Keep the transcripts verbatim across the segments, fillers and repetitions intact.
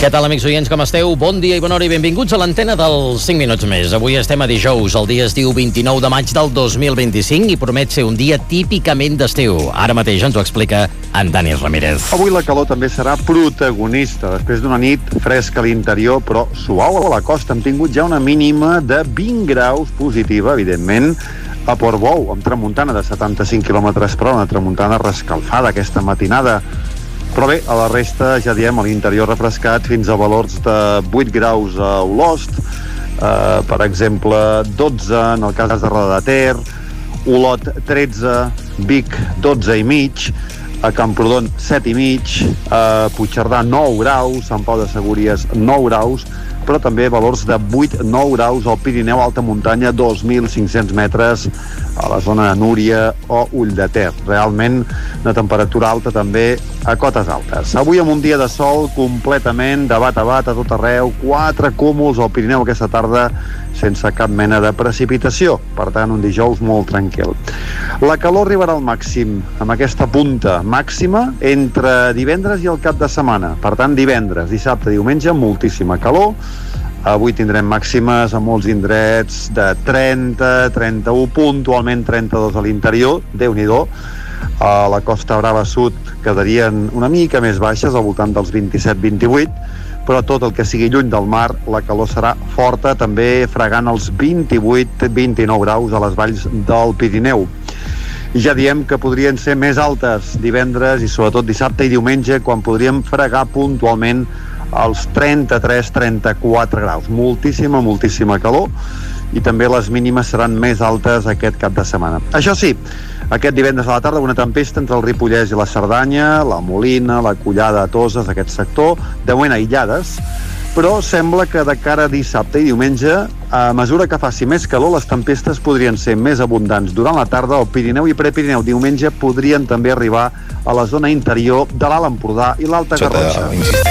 Què tal, amics oients, com esteu? Bon dia i bona hora i benvinguts a l'antena dels cinc minuts més. Avui estem a dijous, el dia es diu vint-i-nou de maig del dos mil vint-i-cinc i promet ser un dia típicament d'estiu. Ara mateix ens ho explica en Dani Ramírez. Avui la calor també serà protagonista. Després d'una nit fresca a l'interior, però suau a la costa, hem tingut ja una mínima de vint graus positiva, evidentment, a Portbou, amb tramuntana de setanta-cinc quilòmetres per hora, una tramuntana rescalfada aquesta matinada. Però bé, a la resta, ja diem, a l'interior refrescat fins a valors de vuit graus a Olost, eh, per exemple, dotze en el cas de Roda de Ter, Olot tretze, Vic dotze i mig, a Camprodon set i mig, a Puigcerdà nou graus, Sant Pau de Segúries nou graus, però també valors de vuit a nou graus al Pirineu, alta muntanya, dos mil cinc-cents metres a la zona de Núria o Ull de Ter. Realment una temperatura alta també a cotes altes. Avui amb un dia de sol completament de bat a bat a tot arreu, quatre cúmuls al Pirineu aquesta tarda sense cap mena de precipitació, per tant un dijous molt tranquil. La calor arribarà al màxim amb aquesta punta màxima entre divendres i el cap de setmana, per tant divendres, dissabte, diumenge, moltíssima calor. Avui tindrem màximes a molts indrets de trenta, trenta-u, puntualment trenta-dos a l'interior, Déu-n'hi-do. A la Costa Brava Sud quedarien una mica més baixes, al voltant dels vint-i-set vint-i-vuit, però tot el que sigui lluny del mar, la calor serà forta, també fregant els vint-i-vuit vint-i-nou graus a les valls del Pirineu. I ja diem que podrien ser més altes divendres i sobretot dissabte i diumenge, quan podríem fregar puntualment als trenta-tres trenta-quatre graus. Moltíssima, moltíssima calor, i també les mínimes seran més altes aquest cap de setmana. Això sí, aquest divendres a la tarda una tempesta entre el Ripollès i la Cerdanya, la Molina, la Collada, Toses, aquest sector, de moment aïllades, però sembla que de cara a dissabte i diumenge, a mesura que faci més calor, les tempestes podrien ser més abundants durant la tarda al Pirineu i Prepirineu. Diumenge podrien també arribar a la zona interior de l'Alt Empordà i l'Alta Garrotxa.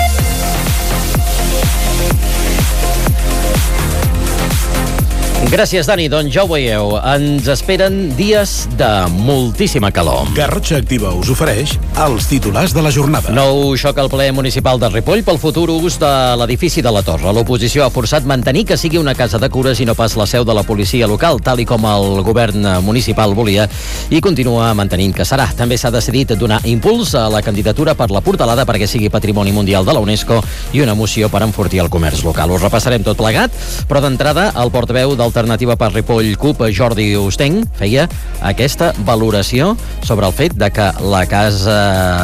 Gràcies, Dani. Doncs ja ho veieu, ens esperen dies de moltíssima calor. Garrotxa Activa us ofereix els titulars de la jornada. Nou xoc al ple municipal de Ripoll pel futur ús de l'edifici de la Torre. L'oposició ha forçat mantenir que sigui una casa de cures i no pas la seu de la policia local, tal i com el govern municipal volia, i continua mantenint que serà. També s'ha decidit donar impuls a la candidatura per la Portalada perquè sigui Patrimoni Mundial de la UNESCO i una moció per enfortir el comerç local. Us repassarem tot plegat, però d'entrada el portaveu del Alternativa per Ripoll C U P, Jordi Ostenc, feia aquesta valoració sobre el fet de que la casa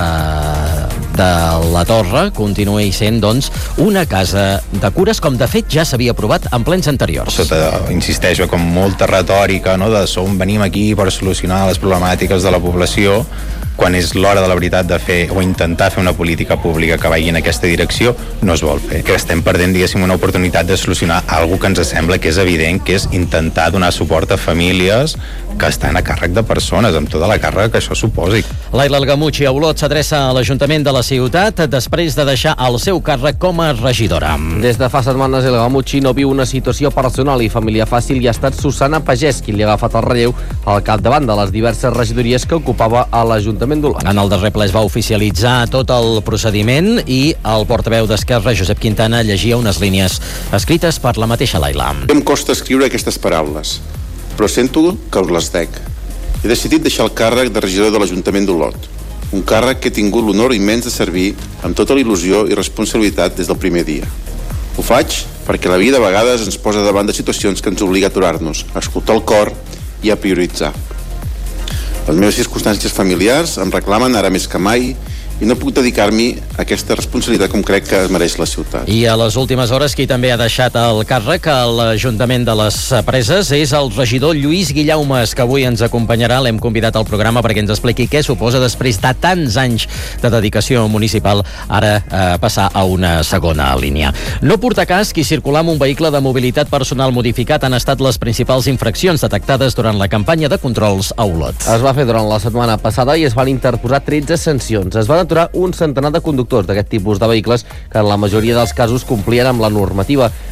de la Torre continuï sent, doncs, una casa de cures, com de fet ja s'havia aprovat en plens anteriors. Sota, insisteixo, com molta retòrica, no?, de som, venim aquí per solucionar les problemàtiques de la població, quan és l'hora de la veritat de fer o intentar fer una política pública que vagi en aquesta direcció, no es vol fer. Que estem perdent, diguéssim, una oportunitat de solucionar alguna que ens sembla que és evident, que és intentar donar suport a famílies que estan a càrrec de persones, amb tota la càrrega que això suposi. Laila Algamuchi a Olot s'adreça a l'Ajuntament de la ciutat després de deixar el seu càrrec com a regidora. Des de fa setmanes el Algamuchi no viu una situació personal i familiar fàcil i ha estat Susana Pagès qui li ha agafat el relleu al capdavant de les diverses regidories que ocupava a l'Ajuntament d'Olot. En el darrer ple es va oficialitzar tot el procediment i el portaveu d'Esquerra, Josep Quintana, llegia unes línies escrites per la mateixa Laila. Em costa escriure aquestes paraules, però sento que us les dec. He decidit deixar el càrrec de regidor de l'Ajuntament d'Olot, un càrrec que he tingut l'honor immens de servir amb tota la il·lusió i responsabilitat des del primer dia. Ho faig perquè la vida a vegades ens posa davant de situacions que ens obliga a aturar-nos, a escoltar el cor i a prioritzar. Les meves circumstàncies familiars em reclamen ara més que mai i no puc dedicar-m'hi a aquesta responsabilitat com crec que es mereix la ciutat. I a les últimes hores qui també ha deixat el càrrec a l'Ajuntament de les Preses és el regidor Lluís Guillaumes, que avui ens acompanyarà. L'hem convidat al programa perquè ens expliqui què suposa després de tants anys de dedicació municipal ara eh, passar a una segona línia. No portar casc i circular amb un vehicle de mobilitat personal modificat han estat les principals infraccions detectades durant la campanya de controls a Olot. Es va fer durant la setmana passada i es van interposar tretze sancions. Es van aturar un centenar de conductors d'aquest tipus de vehicles que en la majoria dels casos complien amb la normativa.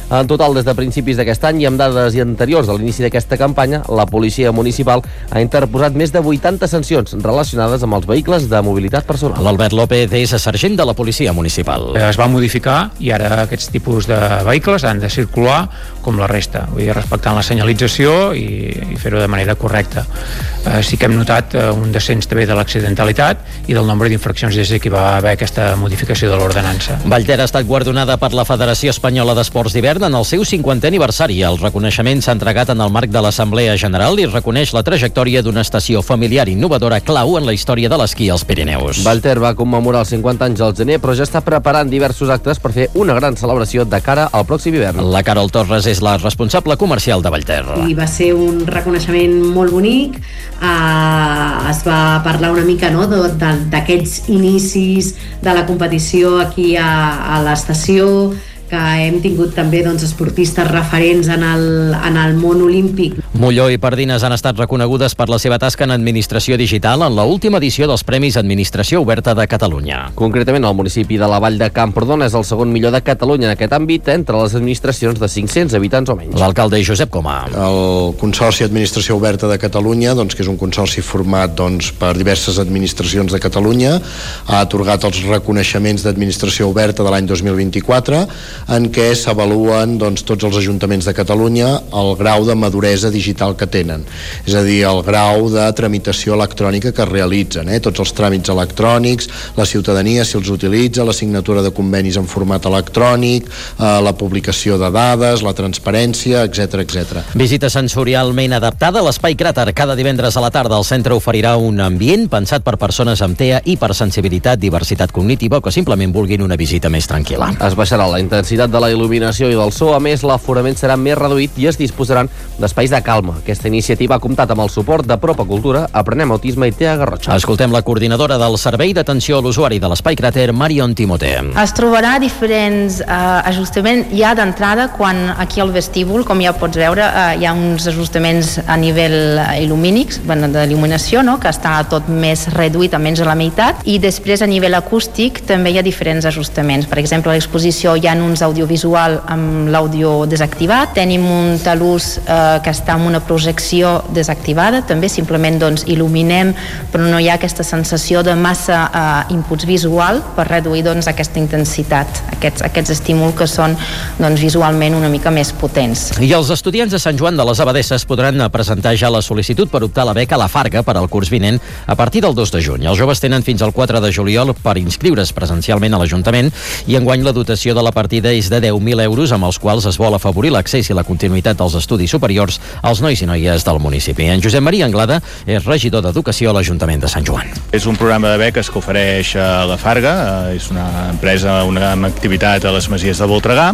En total, des de principis d'aquest any i amb dades anteriors a l'inici d'aquesta campanya, la policia municipal ha interposat més de vuitanta sancions relacionades amb els vehicles de mobilitat personal. L'Albert López és sergent de la policia municipal. Es va modificar i ara aquests tipus de vehicles han de circular com la resta, vull dir, respectant la senyalització i, i fer-ho de manera correcta. Eh, sí que hem notat eh, un descens també de l'accidentalitat i del nombre d'infraccions des que va haver aquesta modificació de l'ordenança. Vallter ha estat guardonada per la Federació Espanyola d'Esports d'Hivern en el seu cinquantè aniversari. El reconeixement s'ha entregat en el marc de l'Assemblea General i reconeix la trajectòria d'una estació familiar innovadora clau en la història de l'esquí als Pirineus. Vallter va commemorar els cinquanta anys al gener, però ja està preparant diversos actes per fer una gran celebració de cara al pròxim hivern. La Carol Torres és la responsable comercial de Vallter. I va ser un reconeixement molt bonic. Uh, es va parlar una mica, no?, d'aquests inicis de la competició aquí a, a l'estació, que hem tingut també, doncs, esportistes referents en el, en el món olímpic. Molló i Pardines han estat reconegudes per la seva tasca en administració digital en l'última edició dels Premis Administració Oberta de Catalunya. Concretament, el municipi de la Vall de Camprodon és el segon millor de Catalunya en aquest àmbit entre les administracions de cinc-cents habitants o menys. L'alcalde Josep Coma. El Consorci Administració Oberta de Catalunya, doncs, que és un consorci format, doncs, per diverses administracions de Catalunya, ha atorgat els reconeixements d'administració oberta de l'any dos mil vint-i-quatre, en què s'avaluen, doncs, tots els ajuntaments de Catalunya el grau de maduresa digital que tenen, és a dir, el grau de tramitació electrònica que es realitzen, eh? tots els tràmits electrònics, la ciutadania si els utilitza, la signatura de convenis en format electrònic, eh, la publicació de dades, la transparència, etcètera, etcètera. Visita sensorialment adaptada a l'Espai Cràter. Cada divendres a la tarda el centre oferirà un ambient pensat per persones amb T E A, hipersensibilitat, diversitat cognitiva o que simplement vulguin una visita més tranquil·la. Es baixarà la intensitat de la il·luminació i del so. A més, l'aforament serà més reduït i es disposaran d'espais de calma. Aquesta iniciativa ha comptat amb el suport de Propa Cultura, Aprenem Autisme i T E A Garrotxa. Escoltem la coordinadora del Servei d'Atenció a l'Usuari de l'Espai Cràter, Marion Timoté. Es trobarà diferents eh, ajustaments ja d'entrada quan aquí al vestíbul, com ja pots veure, eh, hi ha uns ajustaments a nivell il·lumínics, bueno, d'il·luminació, no?, que està tot més reduït, a menys de la meitat, i després a nivell acústic també hi ha diferents ajustaments. Per exemple, a l'exposició hi ha uns audiovisual amb l'àudio desactivat, tenim un talús eh, que està amb una projecció desactivada, també simplement, doncs, il·luminem, però no hi ha aquesta sensació de massa eh, inputs visual per reduir, doncs, aquesta intensitat, aquests, aquests estímuls que són, doncs, visualment una mica més potents. I els estudiants de Sant Joan de les Abadesses podran presentar ja la sol·licitud per optar a la beca a la Farga per al curs vinent a partir del dos de juny. Els joves tenen fins al quatre de juliol per inscriure's presencialment a l'Ajuntament i enguany la dotació de la partida és de deu mil euros, amb els quals es vol afavorir l'accés i la continuïtat dels estudis superiors als nois i noies del municipi. En Josep Maria Anglada és regidor d'Educació a l'Ajuntament de Sant Joan. És un programa de beques que ofereix la Farga, és una empresa, una activitat a les Masies de Voltregà.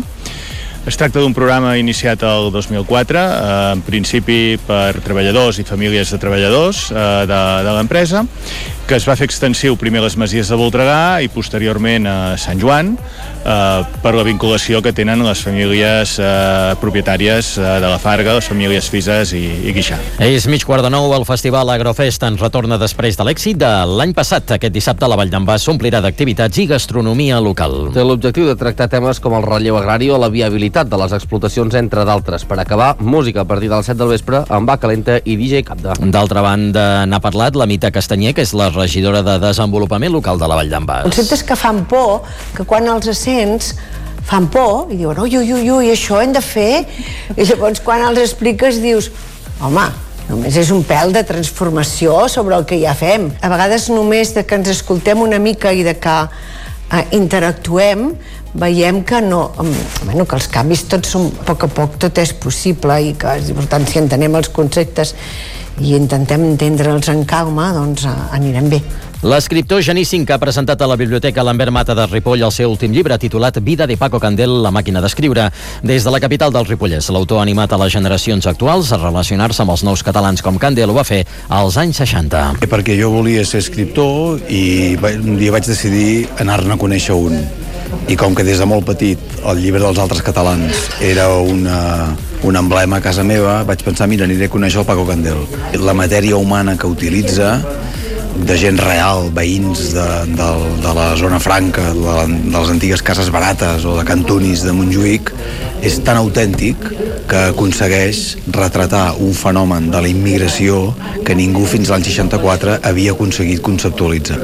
Es tracta d'un programa iniciat el dos mil quatre, eh, en principi per treballadors i famílies de treballadors eh, de, de l'empresa, que es va fer extensiu primer a les Masies de Voltregà i posteriorment a Sant Joan, eh, per la vinculació que tenen les famílies eh, propietàries eh, de la Farga, les famílies Fises i, i Guixà. És mig quart de nou, el Festival Agrofest en retorna després de l'èxit de l'any passat. Aquest dissabte la Vall d'en Bas s'omplirà d'activitats i gastronomia local. Té l'objectiu de tractar temes com el relleu agrari o la viabilitat de les explotacions, entre d'altres. Per acabar, música a partir de les set del vespre amb Va Calenta i D J Capda. D'altra banda, n'ha parlat la Mita Castanyer, que és la regidora de Desenvolupament Local de la Vall d'en Bas. Conceptes que fan por, que quan els sents fan por i diuen, ui, ui, ui, ui, això hem de fer, i llavors quan els expliques dius, home, només és un pèl de transformació sobre el que ja fem. A vegades només de que ens escoltem una mica i de que eh, interactuem, veiem que no, bueno, que els canvis tots són, a poc a poc tot és possible i que, per tant, si entenem els conceptes i intentem entendre'ls en calma, doncs anirem bé. L'escriptor Genís Cinca ha presentat a la Biblioteca Lambert Mata de Ripoll el seu últim llibre titulat Vida de Paco Candel, la màquina d'escriure. Des de la capital del Ripollès, l'autor ha animat a les generacions actuals a relacionar-se amb els nous catalans com Candel ho va fer als anys seixanta. Perquè jo volia ser escriptor i un dia vaig decidir anar-ne a conèixer un. I com que des de molt petit el llibre dels altres catalans era una, un emblema a casa meva, vaig pensar, mira, aniré a conèixer el Paco Candel. La matèria humana que utilitza de gent real, veïns de, de, de la zona franca, de, de les antigues cases barates o de Cantunis de Montjuïc, és tan autèntic que aconsegueix retratar un fenomen de la immigració que ningú fins a l'any seixanta-quatre havia aconseguit conceptualitzar.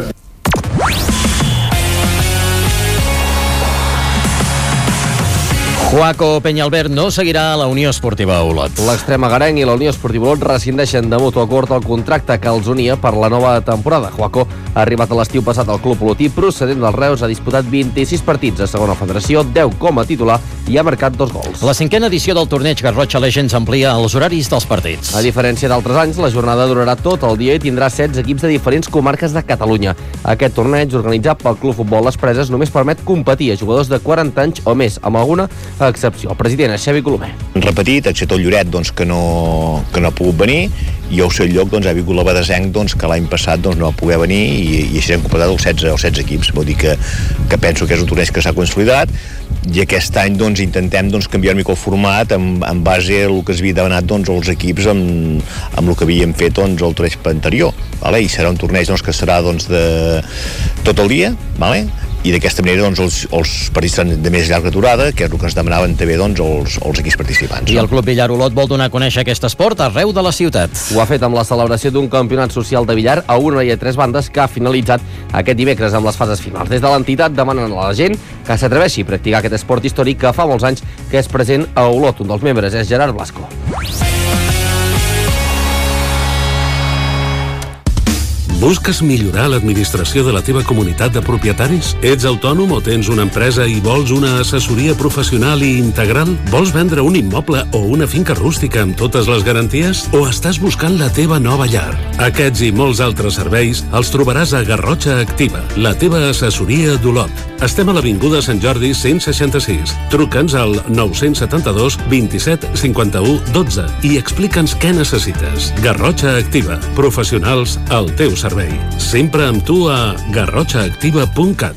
Joaco Peñalver no seguirà a la Unió Esportiva Olot. L'extrem agarenc i la Unió Esportiva Olot rescindeixen de mutu acord el contracte que els unia per la nova temporada. Joaco ha arribat a l'estiu passat al club olotí, procedent dels Reus, ha disputat vint-i-sis partits a segona federació, deu com a titular i ha marcat dos gols. La cinquena edició del torneig Garrotxa Legends amplia els horaris dels partits. A diferència d'altres anys, la jornada durarà tot el dia i tindrà setze equips de diferents comarques de Catalunya. Aquest torneig, organitzat pel Club Futbol Les Preses, només permet competir a jugadors de quaranta anys o més, amb alguna excepció. El president és Xavi Colomer. Repetit, excepte el Lloret, doncs, que no, que no ha pogut venir, i al seu lloc doncs, ha vingut la Badesenc, doncs, que l'any passat doncs, no va poder venir, i, i així hem completat els setze, els setze equips. Vol dir que, que penso que és un torneig que s'ha consolidat, i aquest any doncs, intentem doncs, canviar una mica el format en, en base al que es havia demanat doncs, els equips amb, amb el que havíem fet doncs, el torneig anterior. Vale? I serà un torneig doncs, que serà doncs, de tot el dia, vale? I d'aquesta manera doncs, els, els partits seran de més llarga durada, que és el que ens demanaven també doncs, els, els equips participants. I el Club Villar Olot vol donar a conèixer aquest esport arreu de la ciutat. Ho ha fet amb la celebració d'un campionat social de billar a una i a tres bandes que ha finalitzat aquest dimecres amb les fases finals. Des de l'entitat demanen a la gent que s'atreveixi a practicar aquest esport històric que fa molts anys que és present a Olot. Un dels membres és Gerard Blasco. Busques millorar l'administració de la teva comunitat de propietaris? Ets autònom o tens una empresa i vols una assessoria professional i integral? Vols vendre un immoble o una finca rústica amb totes les garanties? O estàs buscant la teva nova llar? Aquests i molts altres serveis els trobaràs a Garrotxa Activa, la teva assessoria d'Olot. Estem a l'Avinguda Sant Jordi cent seixanta-sis. Truca'ns al nou set dos, vint-i-set, cinquanta-u, dotze i explica'ns què necessites. Garrotxa Activa, professionals al teu servei. Sempre amb tu a garrotxa activa punt cat.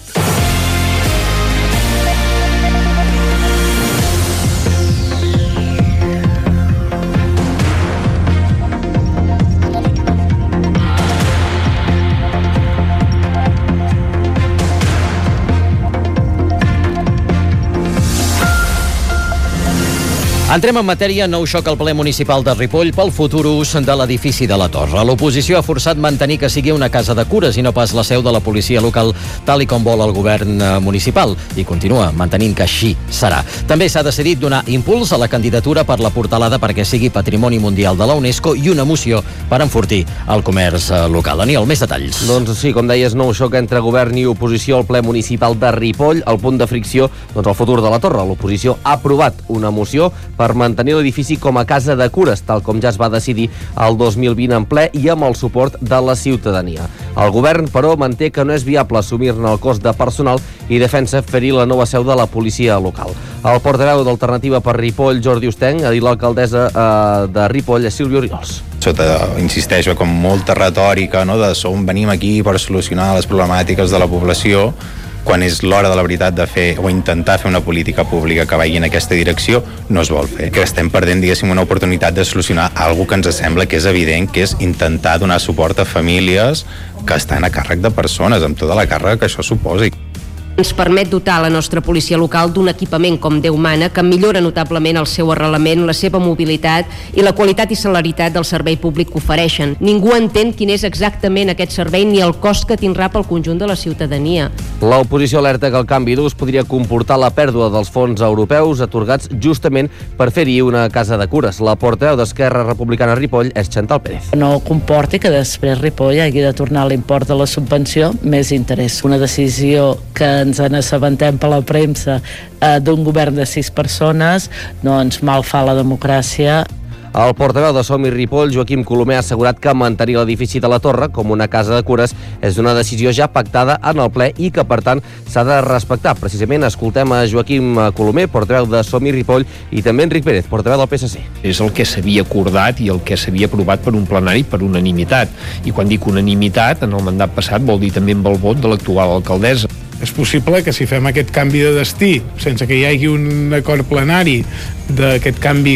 Entrem en matèria. Nou xoc al ple municipal de Ripoll pel futur ús de l'edifici de la Torre. L'oposició ha forçat mantenir que sigui una casa de cures i no pas la seu de la policia local, tal i com vol el govern municipal, i continua mantenint que així serà. També s'ha decidit donar impuls a la candidatura per la portalada perquè sigui Patrimoni Mundial de la UNESCO i una moció per enfortir el comerç local. Aniol, més detalls. Doncs sí, com deies, nou xoc entre govern i oposició al ple municipal de Ripoll. El punt de fricció, doncs el futur de la Torre. L'oposició ha aprovat una moció per mantenir l'edifici com a casa de cures, tal com ja es va decidir el dos mil vint en ple i amb el suport de la ciutadania. El govern, però, manté que no és viable assumir-ne el cost de personal i defensa fer-hi la nova seu de la policia local. El portaveu d'Alternativa per Ripoll, Jordi Ostenc, ha dit l'alcaldessa eh, de Ripoll, Sílvia Oriols. Sota, insisteixo, com molta retòrica, no?, de som venim aquí per solucionar les problemàtiques de la població, quan és l'hora de la veritat de fer o intentar fer una política pública que vagi en aquesta direcció, no es vol fer. Que estem perdent, diguéssim, una oportunitat de solucionar alguna que ens sembla que és evident, que és intentar donar suport a famílies que estan a càrrec de persones, amb tota la càrrega que això suposi. Ens permet dotar la nostra policia local d'un equipament com Déu mana que millora notablement el seu arrelament, la seva mobilitat i la qualitat i celeritat del servei públic que ofereixen. Ningú entén quin és exactament aquest servei ni el cost que tindrà pel conjunt de la ciutadania. L'oposició alerta que el canvi d'ús podria comportar la pèrdua dels fons europeus atorgats justament per fer-hi una casa de cures. La portaveu d'Esquerra Republicana a Ripoll és Chantal Pérez. No comporti que després Ripoll hagi de tornar l'import de la subvenció més interès. Una decisió que ens en assabentem per la premsa eh, d'un govern de sis persones, doncs mal fa la democràcia. El portaveu de Som i Ripoll, Joaquim Colomer, ha assegurat que mantenir l'edifici de la Torre com una casa de cures és una decisió ja pactada en el ple i que, per tant, s'ha de respectar. Precisament escoltem a Joaquim Colomer, portaveu de Som i Ripoll, i també Enric Pérez, portaveu del P S C. És el que s'havia acordat i el que s'havia aprovat per un plenari per unanimitat. I quan dic unanimitat, en el mandat passat vol dir també amb el vot de l'actual alcaldessa. És possible que si fem aquest canvi de destí sense que hi hagi un acord plenari d'aquest canvi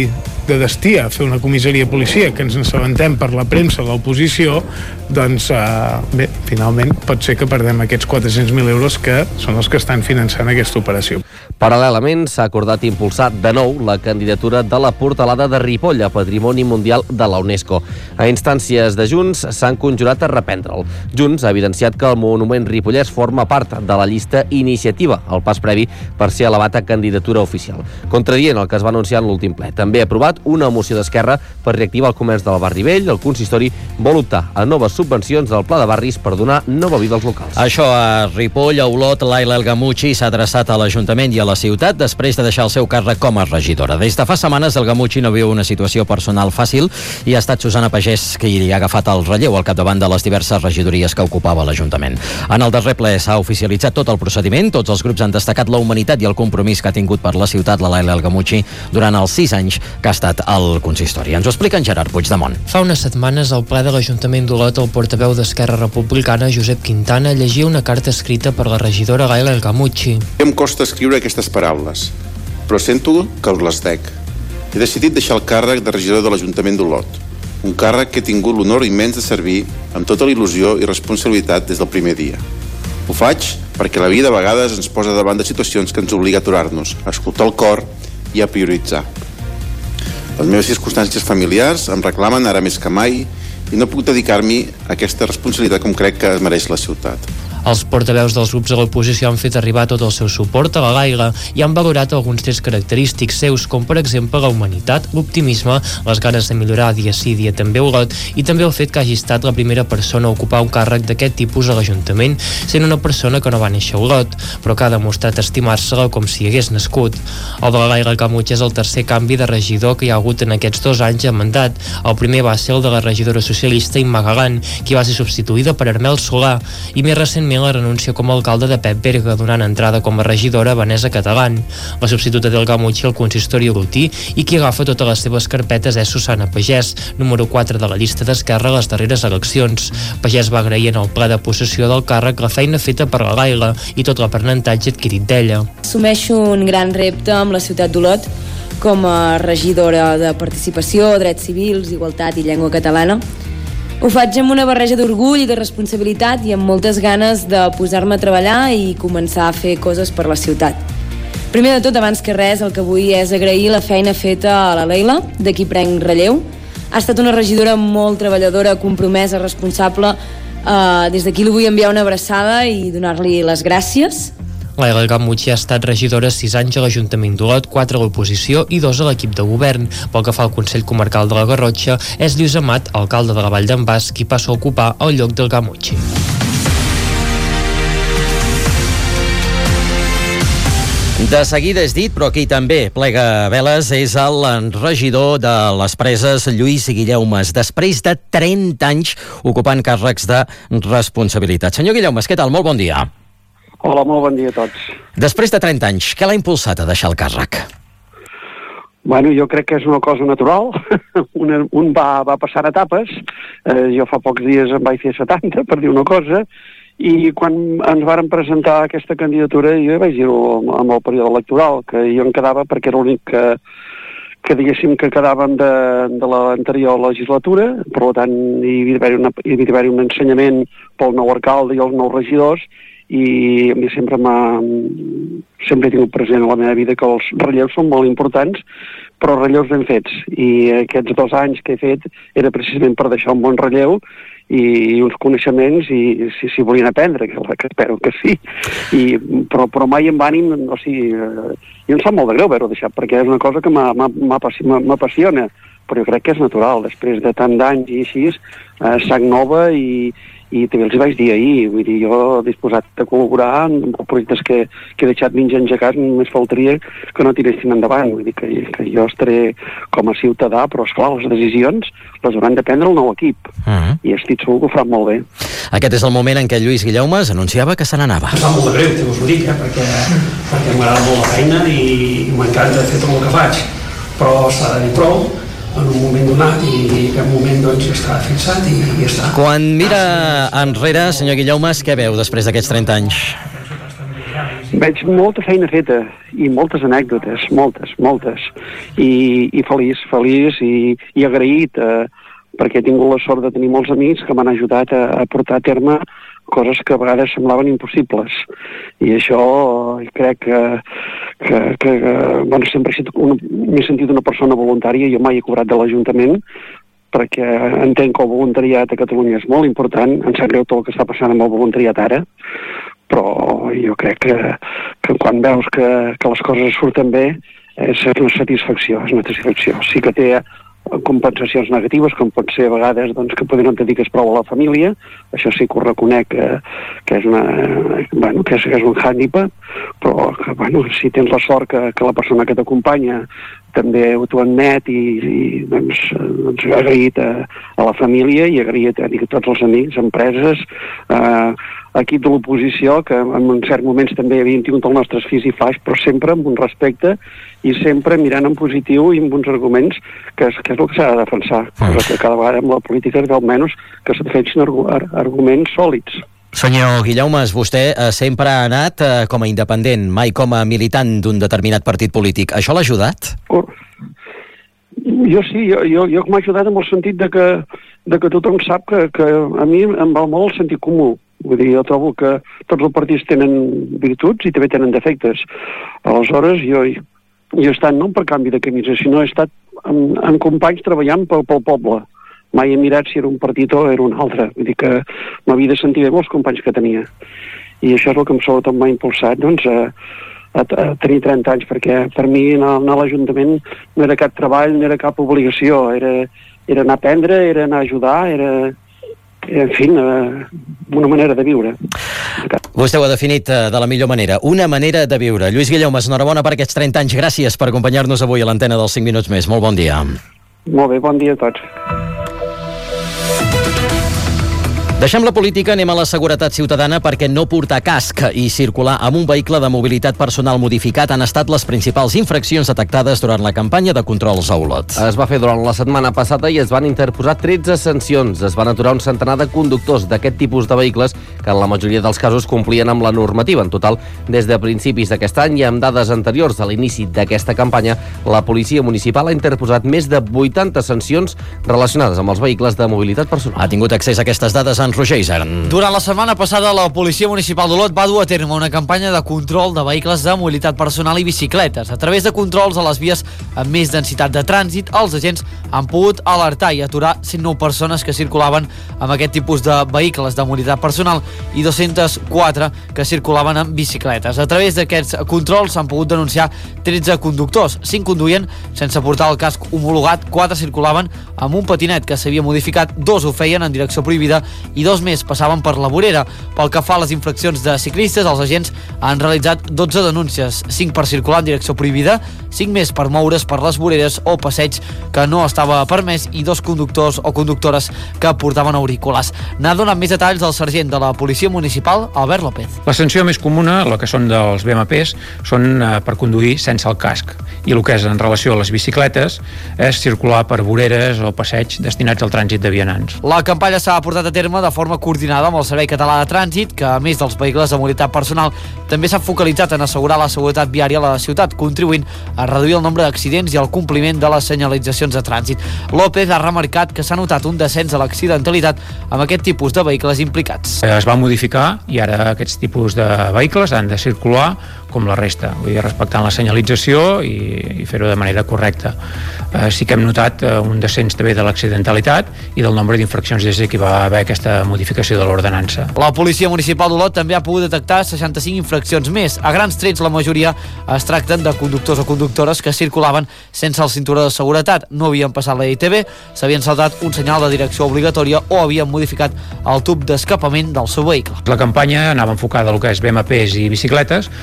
de destí a fer una comissaria de policia, que ens assabentem per la premsa de l'oposició, doncs eh, bé, finalment pot ser que perdem aquests quatre-cents mil euros que són els que estan finançant aquesta operació. Paral·lelament, s'ha acordat impulsar de nou la candidatura de la Portalada de Ripoll a Patrimoni Mundial de la UNESCO. A instàncies de Junts s'han conjurat a reprendre'l. Junts ha evidenciat que el monument ripollès forma part de la llista Iniciativa, el pas previ per ser elevat a candidatura oficial. Contradient el que es va anunciar en l'últim ple. També ha aprovat una moció d'Esquerra per reactivar el comerç del barri vell. El consistori vol optar a noves subvencions del Pla de Barris per donar nova vida als locals. Això a Ripoll, a Olot, Laila Elgamuchi s'ha adreçat a l'Ajuntament i a la ciutat després de deixar el seu càrrec com a regidora. Des de fa setmanes, Elgamuchi no viu una situació personal fàcil i ha estat Susana Pagès qui li ha agafat el relleu al capdavant de les diverses regidories que ocupava l'Ajuntament. En el darrer ple s'ha oficialitzat tot el procediment. Tots els grups han destacat la humanitat i el compromís que ha tingut per la ciutat la Laila Elgamuchi durant els sis anys que ha estat al consistori. Ens ho explica en Gerard Puigdemont. Fa unes setmanes, al ple de l'Ajuntament d'Olot, el portaveu d'Esquerra Republicana, Josep Quintana, llegia una carta escrita per la regidora Laila Elgamuchi. Em costa escriure aquestes paraules, però sento que us les dec. He decidit deixar el càrrec de regidor de l'Ajuntament d'Olot, un càrrec que he tingut l'honor immens de servir amb tota la il·lusió i responsabilitat des del primer dia. Ho faig perquè la vida a vegades ens posa davant de situacions que ens obliga a aturar-nos, a escoltar el cor i a prioritzar. Les meves circumstàncies familiars em reclamen ara més que mai i no puc dedicar-m'hi a aquesta responsabilitat com crec que mereix la ciutat. Els portaveus dels grups de l'oposició han fet arribar tot el seu suport a la Laila i han valorat alguns trets característics seus, com per exemple la humanitat, l'optimisme, les ganes de millorar dia sí dia també a Olot i també el fet que hagi estat la primera persona a ocupar un càrrec d'aquest tipus a l'Ajuntament, sent una persona que no va néixer a Olot, però que ha demostrat estimar-se-la com si hagués nascut. El de la Laila Elgamuchi és el tercer canvi de regidor que hi ha hagut en aquests dos anys de mandat. El primer va ser el de la regidora socialista Imma Galán, qui va ser substituïda per Armel Solà, i més recentment la renúncia com a alcalde de Pep Berga, donant entrada com a regidora a Vanessa Catalán. La substituta d'Elgamuchi al consistori olotí i qui agafa totes les seves carpetes és Susana Pagès, número quatre de la llista d'Esquerra a les darreres eleccions. Pagès va agrair en el ple de possessió del càrrec la feina feta per la Laila i tot l'aprenentatge adquirit d'ella. Assumeixo un gran repte amb la ciutat d'Olot com a regidora de Participació, Drets Civils, Igualtat i Llengua Catalana. Ho faig amb una barreja d'orgull i de responsabilitat i amb moltes ganes de posar-me a treballar i començar a fer coses per la ciutat. Primer de tot, abans que res, el que vull és agrair la feina feta a la Laila, de qui prenc relleu. Ha estat una regidora molt treballadora, compromesa, responsable. Uh, des d'aquí li vull enviar una abraçada i donar-li les gràcies. Laila Elgamuchi ha estat regidora sis anys a l'Ajuntament d'Olot, quatre a l'oposició i dos a l'equip de govern. Pel que fa al Consell Comarcal de la Garrotxa, és Lluís Amat, alcalde de la Vall d'en Bas, qui passa a ocupar el lloc d'Elgamuchi. De seguida és dit, però qui també plega veles és el regidor de les Preses, Lluís Guillaumes, després de trenta anys ocupant càrrecs de responsabilitat. Senyor Guillaumes, què tal? Molt bon dia. Hola, molt bon dia a tots. Després de trenta anys, què l'ha impulsat a deixar el càrrec? Bueno, jo crec que és una cosa natural. un, un va, va passant etapes. Eh, jo fa pocs dies em vaig fer setanta, per dir una cosa, i quan ens varen presentar aquesta candidatura, jo vaig dir-ho amb el període electoral, que jo em quedava perquè era l'únic que, que diguéssim que quedàvem de, de l'anterior legislatura, per tant hi havia d'haver un ensenyament pel nou alcalde i els nous regidors, i a mi sempre m'ha sempre he tingut present a la meva vida que els relleus són molt importants, però relleus ben fets, i aquests dos anys que he fet era precisament per deixar un bon relleu i, i uns coneixements i si, si volien aprendre, que, que espero que sí, I, però, però mai amb ànim, o sigui, i em sap molt de greu haver-ho deixat, perquè és una cosa que m'apassiona, però jo crec que és natural, després de tant d'anys i així, eh, sang nova i i també els vaig dir ahir, vull dir, jo disposat a col·laborar amb projectes que, que he deixat mig engegats, només faltaria que no tiressin endavant, vull dir que, que jo estaré com a ciutadà, però esclar, les decisions les hauran de prendre el nou equip, uh-huh. i estic segur que ho faran molt bé. Aquest és el moment en què Lluís Guillaumes anunciava que se n'anava. Em fa molt de greu, que us ho dic, eh, perquè, perquè m'agrada molt la feina i m'encanta fer tot el que faig, però s'ha de dir prou en un moment donat i aquest moment doncs ja està fixat i ja està. Quan mira enrere, senyor Guillaumes, què veu després d'aquests trenta anys? Veig molta feina feta i moltes anècdotes, moltes, moltes, i, i feliç, feliç i, i agraït, eh, perquè he tingut la sort de tenir molts amics que m'han ajudat a, a portar a terme coses que a vegades semblaven impossibles. I això eh, crec que, que, que, que bueno, sempre m'he sentit una persona voluntària, jo mai he cobrat de l'Ajuntament, perquè entenc que el voluntariat a Catalunya és molt important, em sap greu tot el que està passant amb el voluntariat ara, però jo crec que, que quan veus que, que les coses surten bé és una satisfacció, és una satisfacció. Sí que té compensacions negatives, com pot ser a vegades doncs, que poder no et dediques prou a la família, això sí que ho reconec que, que, és, una, bueno, que, és, que és un hàndicap, però que, bueno, si tens la sort que, que la persona que t'acompanya també t'ho admet i, i doncs, doncs agraït a, a la família i agraït a, a tots els amics, empreses, eh, equip de l'oposició, que en certs moments també havien tingut els nostres fills i faix, però sempre amb un respecte i sempre mirant en positiu i amb uns arguments que és, que és el que s'ha de defensar. Però que cada vegada amb la política es veu menys que se't feixin argu arguments sòlids. Senyor Guillaumes, vostè eh, sempre ha anat eh, com a independent, mai com a militant d'un determinat partit polític. Això l'ha ajudat? Jo sí, jo, jo, jo m'ha ajudat en el sentit de que, de que tothom sap que, que a mi em va molt el sentit comú. Vull dir, jo trobo que tots els partits tenen virtuts i també tenen defectes. Aleshores, jo, jo he estat no per canvi de camisa, sinó he estat amb, amb companys treballant pel, pel poble. Mai he mirat si era un partit o era un altre. Vull dir que m'havia de sentir bé amb els companys que tenia. I això és el que sobretot m'ha impulsat doncs, a, a, a tenir trenta anys, perquè per mi anar, anar a l'Ajuntament no era cap treball, no era cap obligació, era, era anar a aprendre, era anar a ajudar, era... en fi, una manera de viure. Vostè ho ha definit de la millor manera, una manera de viure. Lluís Guillaumes, enhorabona per aquests trenta anys. Gràcies per acompanyar-nos avui a l'antena dels cinc minuts més. Molt bon dia. Molt bé, bon dia a tots. Deixem la política, anem a la seguretat ciutadana, perquè no portar casc i circular amb un vehicle de mobilitat personal modificat han estat les principals infraccions detectades durant la campanya de controls a Olot. Es va fer durant la setmana passada i es van interposar tretze sancions. Es van aturar un centenar de conductors d'aquest tipus de vehicles que en la majoria dels casos complien amb la normativa. En total, des de principis d'aquest any i amb dades anteriors a l'inici d'aquesta campanya, la policia municipal ha interposat més de vuitanta sancions relacionades amb els vehicles de mobilitat personal. Ha tingut accés a aquestes dades en Roger Isern. Durant la setmana passada, la Policia Municipal d'Olot va dur a terme una campanya de control de vehicles de mobilitat personal i bicicletes. A través de controls a les vies amb més densitat de trànsit, els agents han pogut alertar i aturar cent nou persones que circulaven amb aquest tipus de vehicles de mobilitat personal i dos-cents quatre que circulaven amb bicicletes. A través d'aquests controls s'han pogut denunciar tretze conductors. cinc conduïen sense portar el casc homologat, quatre circulaven amb un patinet que s'havia modificat, dos ho feien en direcció prohibida i dos més passaven per la vorera. Pel que fa a les infraccions de ciclistes, els agents han realitzat dotze denúncies, cinc per circular en direcció prohibida, cinc més per moure's per les voreres o passeig que no estava permès i dos conductors o conductores que portaven auriculars. N'ha donat més detalls el sergent de la Policia Municipal, Albert López. La sanció més comuna, la que són dels B M Ps, són eh, per conduir sense el casc. I el que és en relació a les bicicletes és circular per voreres o passeig destinats al trànsit de vianants. La campanya s'ha portat a terme de forma coordinada amb el Servei Català de Trànsit, que a més dels vehicles de mobilitat personal també s'ha focalitzat en assegurar la seguretat viària a la ciutat, contribuint a reduir el nombre d'accidents i el compliment de les senyalitzacions de trànsit. López ha remarcat que s'ha notat un descens de l'accidentalitat amb aquest tipus de vehicles implicats. Es va modificar i ara aquests tipus de vehicles han de circular com la resta, vull dir, respectant la senyalització i, i fer-ho de manera correcta. Eh, sí que hem notat eh, un descens també de l'accidentalitat i del nombre d'infraccions des que va haver aquesta modificació de l'ordenança. La Policia Municipal d'Olot també ha pogut detectar seixanta-cinc infraccions més. A grans trets, la majoria es tracten de conductors o conductores que circulaven sense el cinturó de seguretat, no havien passat la I T V, s'havien saltat un senyal de direcció obligatòria o havien modificat el tub d'escapament del seu vehicle. La campanya anava enfocada al que és B M Ps i bicicletes, però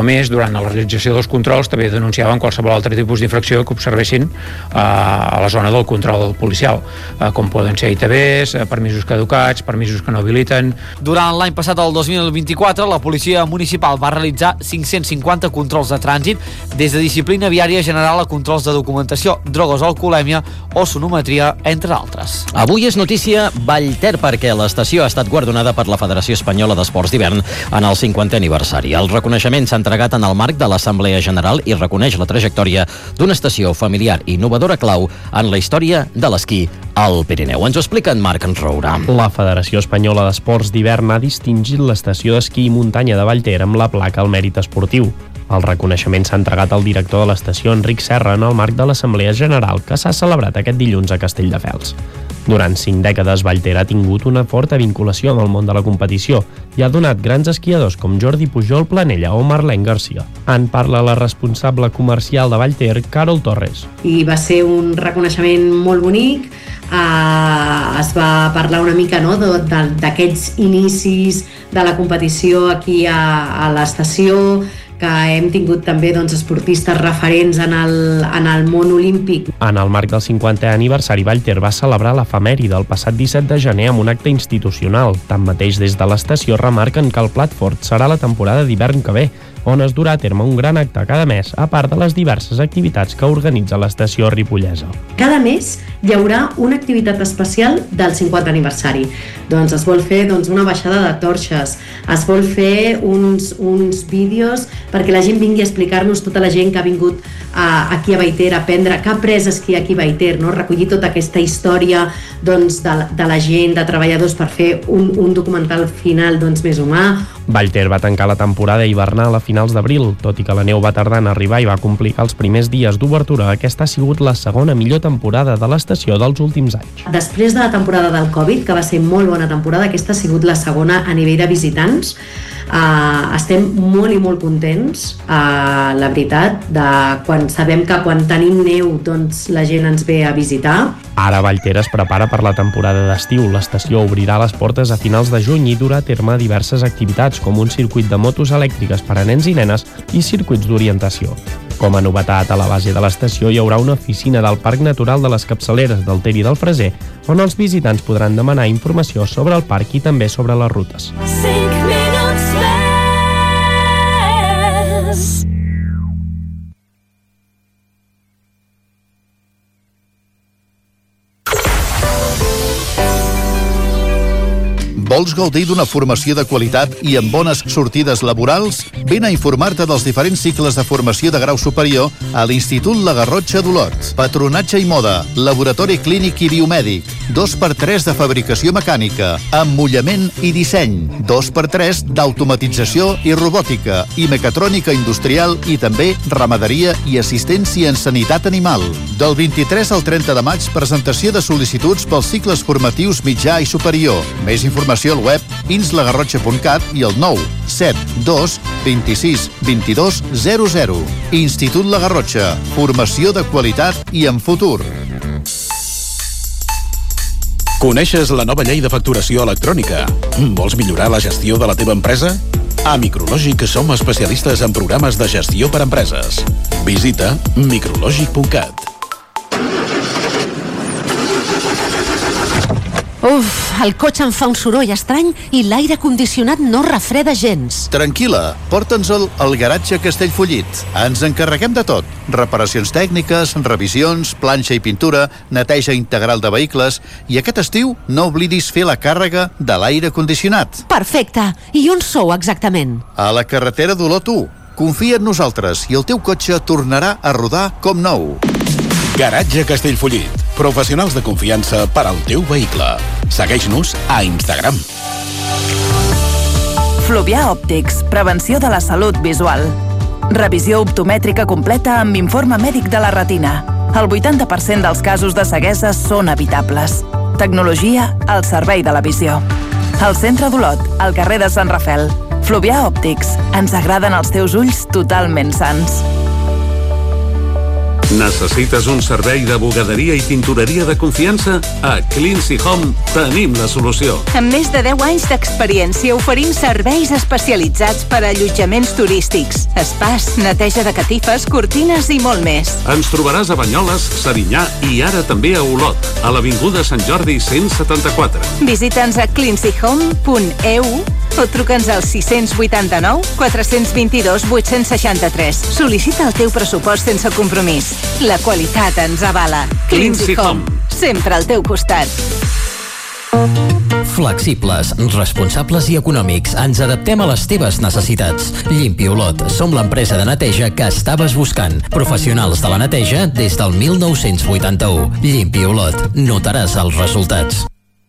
més, durant la realització dels controls també denunciaven qualsevol altre tipus d'infracció que observessin eh, a la zona del control policial, eh, com poden ser I T Bs, eh, permisos caducats, permisos que no habiliten. Durant l'any passat, el dos mil vint-i-quatre, la policia municipal va realitzar cinc-cents cinquanta controls de trànsit, des de disciplina viària general a controls de documentació, drogues o alcoholèmia o sonometria, entre altres. Avui és notícia Vallter perquè l'estació ha estat guardonada per la Federació Espanyola d'Esports d'Hivern en el cinquantè aniversari. El reconeixement s'ha entregat en el marc de l'Assemblea General i reconeix la trajectòria d'una estació familiar i innovadora clau en la història de l'esquí al Pirineu. Ens ho explica en Marc Enroura. La Federació Espanyola d'Esports d'Hivern ha distingit l'estació d'esquí i muntanya de Vallter amb la placa al mèrit esportiu. El reconeixement s'ha entregat al director de l'estació, Enric Serra, en el marc de l'Assemblea General que s'ha celebrat aquest dilluns a Castelldefels. Durant cinc dècades, Vallter ha tingut una forta vinculació amb el món de la competició i ha donat grans esquiadors com Jordi Pujol Planella o Marlene Garcia. En parla la responsable comercial de Vallter, Carol Torres. I va ser un reconeixement molt bonic. Uh, es va parlar una mica, no, d'aquests inicis de la competició aquí a, a l'estació, que hem tingut també doncs, esportistes referents en el, en el món olímpic. En el marc del cinquantè aniversari, Vallter va celebrar l'efemèride el passat disset de gener amb un acte institucional. Tanmateix, des de l'estació remarquen que el plat fort serà la temporada d'hivern que ve, on es durà a terme un gran acte cada mes, a part de les diverses activitats que organitza l'estació ripollesa. Cada mes hi haurà una activitat especial del cinquantè aniversari. Doncs es vol fer doncs, una baixada de torxes, es vol fer uns, uns vídeos perquè la gent vingui a explicar-nos, tota la gent que ha vingut a, aquí a Vallter a aprendre, que ha après esquí aquí a Vallter, no? Recollir tota aquesta història doncs, de, de la gent, de treballadors, per fer un, un documental final doncs, més humà. Vallter va tancar la temporada hivernal a finals d'abril, tot i que la neu va tardar en arribar i va complicar els primers dies d'obertura. Aquesta ha sigut la segona millor temporada de l'estació dels últims anys. Després de la temporada del Covid, que va ser molt bona temporada, aquesta ha sigut la segona a nivell de visitants. Uh, estem molt i molt contents, uh, la veritat, de quan sabem que quan tenim neu doncs la gent ens ve a visitar. Ara Vallter es prepara per la temporada d'estiu. L'estació obrirà les portes a finals de juny i durà a terme diverses activitats, com un circuit de motos elèctriques per a nens i nenes i circuits d'orientació. Com a novetat, a la base de l'estació hi haurà una oficina del Parc Natural de les Capçaleres del Ter i del Freser, on els visitants podran demanar informació sobre el parc i també sobre les rutes. Vols gaudir d'una formació de qualitat i amb bones sortides laborals? Vine a informar-te dels diferents cicles de formació de grau superior a l'Institut La Garrotxa d'Olot. Patronatge i moda, laboratori clínic i biomèdic, dos per tres de fabricació mecànica, emmollament i disseny, dos per tres d'automatització i robòtica, i mecatrònica industrial i també ramaderia i assistència en sanitat animal. Del vint-i-tres al trenta de maig, presentació de sol·licituds pels cicles formatius mitjà i superior. Més informació al web inslagarrotxa punt cat i el nou set dos vint-i-sis vint-i-dos zero zero. Institut La Garrotxa. Formació de qualitat i en futur. Coneixes la nova llei de facturació electrònica? Vols millorar la gestió de la teva empresa? A Micrològic som especialistes en programes de gestió per a empreses. Visita micrològic punt cat. Uf, el cotxe em fa un soroll estrany i l'aire condicionat no refreda gens. Tranquil·la, porta'ns-el al garatge Castellfollit. Ens encarreguem de tot. Reparacions tècniques, revisions, planxa i pintura, neteja integral de vehicles i aquest estiu no oblidis fer la càrrega de l'aire condicionat. Perfecte. I on sou exactament? A la carretera d'Olot u. Confia en nosaltres i el teu cotxe tornarà a rodar com nou. Garatge Castellfollit. Professionals de confiança per al teu vehicle. Segueix-nos a Instagram. Fluvià Òptics. Prevenció de la salut visual. Revisió optomètrica completa amb informe mèdic de la retina. El vuitanta per cent dels casos de ceguesa són evitables. Tecnologia al servei de la visió. Al centre d'Olot, al carrer de Sant Rafel. Fluvià Òptics. Ens agraden els teus ulls totalment sans. Necessites un servei de bugaderia i tintoreria de confiança? A Cleansy Home tenim la solució. Amb més de deu anys d'experiència oferim serveis especialitzats per a allotjaments turístics, espais, neteja de catifes, cortines i molt més. Ens trobaràs a Banyoles, Serinyà i ara també a Olot, a l'Avinguda Sant Jordi cent setanta-quatre. Visita'ns a cleansy home punt e u o truca'ns al sis vuitanta-nou quatre dos dos vuit seixanta-tres. Sol·licita el teu pressupost sense compromís. La qualitat ens avala. Cleansy Home, sempre al teu costat. Flexibles, responsables i econòmics. Ens adaptem a les teves necessitats. Limpi Olot. Som l'empresa de neteja que estaves buscant. Professionals de la neteja des del mil nou-cents vuitanta-u. Limpi Olot. Notaràs els resultats.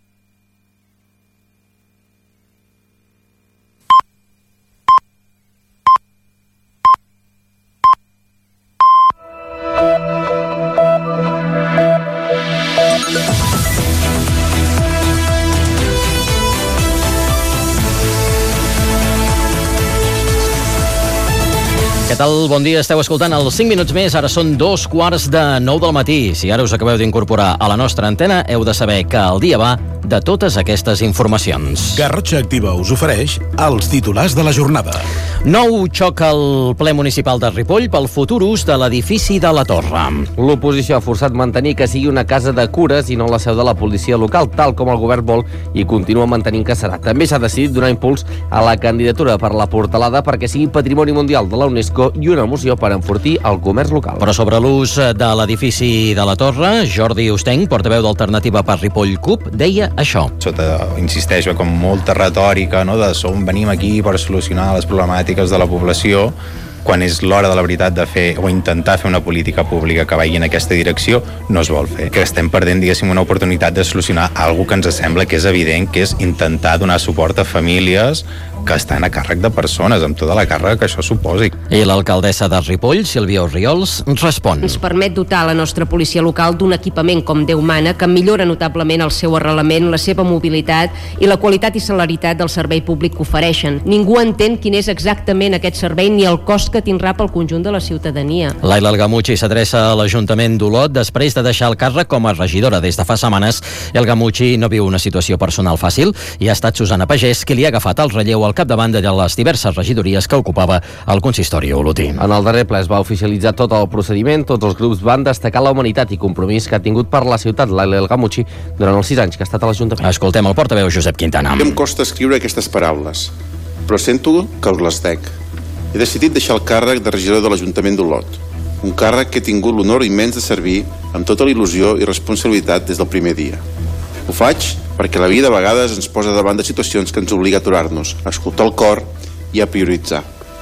Què tal? Bon dia, esteu escoltant els cinc minuts més, ara són dos quarts de nou del matí. Si ara us acabeu d'incorporar a la nostra antena, heu de saber que el dia va de totes aquestes informacions. Garrotxa Activa us ofereix els titulars de la jornada. Nou xoc al ple municipal de Ripoll pel futur ús de l'edifici de la Torre. L'oposició ha forçat mantenir que sigui una casa de cures i no la seu de la policia local, tal com el govern vol, i continua mantenint que serà. També s'ha decidit donar impuls a la candidatura per la Portalada perquè sigui Patrimoni Mundial de la UNESCO i una moció per enfortir el comerç local. Però sobre l'ús de l'edifici de la Torre, Jordi Ostenc, portaveu d'Alternativa per Ripoll CUP, deia això. Sota, insisteixo, com molta retòrica, no?, de som venim aquí per solucionar les problemàtiques de la població, quan és l'hora de la veritat de fer o intentar fer una política pública que vagi en aquesta direcció, no es vol fer. Que estem perdent, diguéssim, una oportunitat de solucionar alguna que ens sembla que és evident, que és intentar donar suport a famílies que estan a càrrec de persones, amb tota la càrrega que això suposi. I l'alcaldessa de Ripoll, Sílvia Orriols, respon. Ens permet dotar la nostra policia local d'un equipament com Déu mana, que millora notablement el seu arrelament, la seva mobilitat i la qualitat i celeritat del servei públic que ofereixen. Ningú entén quin és exactament aquest servei ni el cost que tindrà pel conjunt de la ciutadania. Laila Algamuchi s'adreça a l'Ajuntament d'Olot després de deixar el càrrec com a regidora des de fa setmanes. Algamuchi no viu una situació personal fàcil i ha estat Susana Pagès qui li ha agafat el relleu al capdavant de les diverses regidories que ocupava el consistori olotí. En el darrer ple es va oficialitzar tot el procediment, tots els grups van destacar la humanitat i compromís que ha tingut per la ciutat Laila Algamuchi durant els sis anys que ha estat a l'Ajuntament. Escoltem el portaveu Josep Quintana. Em costa escriure aquestes paraules, però sento que us les dec. He decidit deixar el càrrec de regidor de l'Ajuntament d'Olot, un càrrec que he tingut l'honor immens de servir amb tota la il·lusió i responsabilitat des del primer dia. Ho faig perquè la vida a vegades ens posa davant de situacions que ens obliga a aturar-nos, a escoltar el cor i a prioritzar.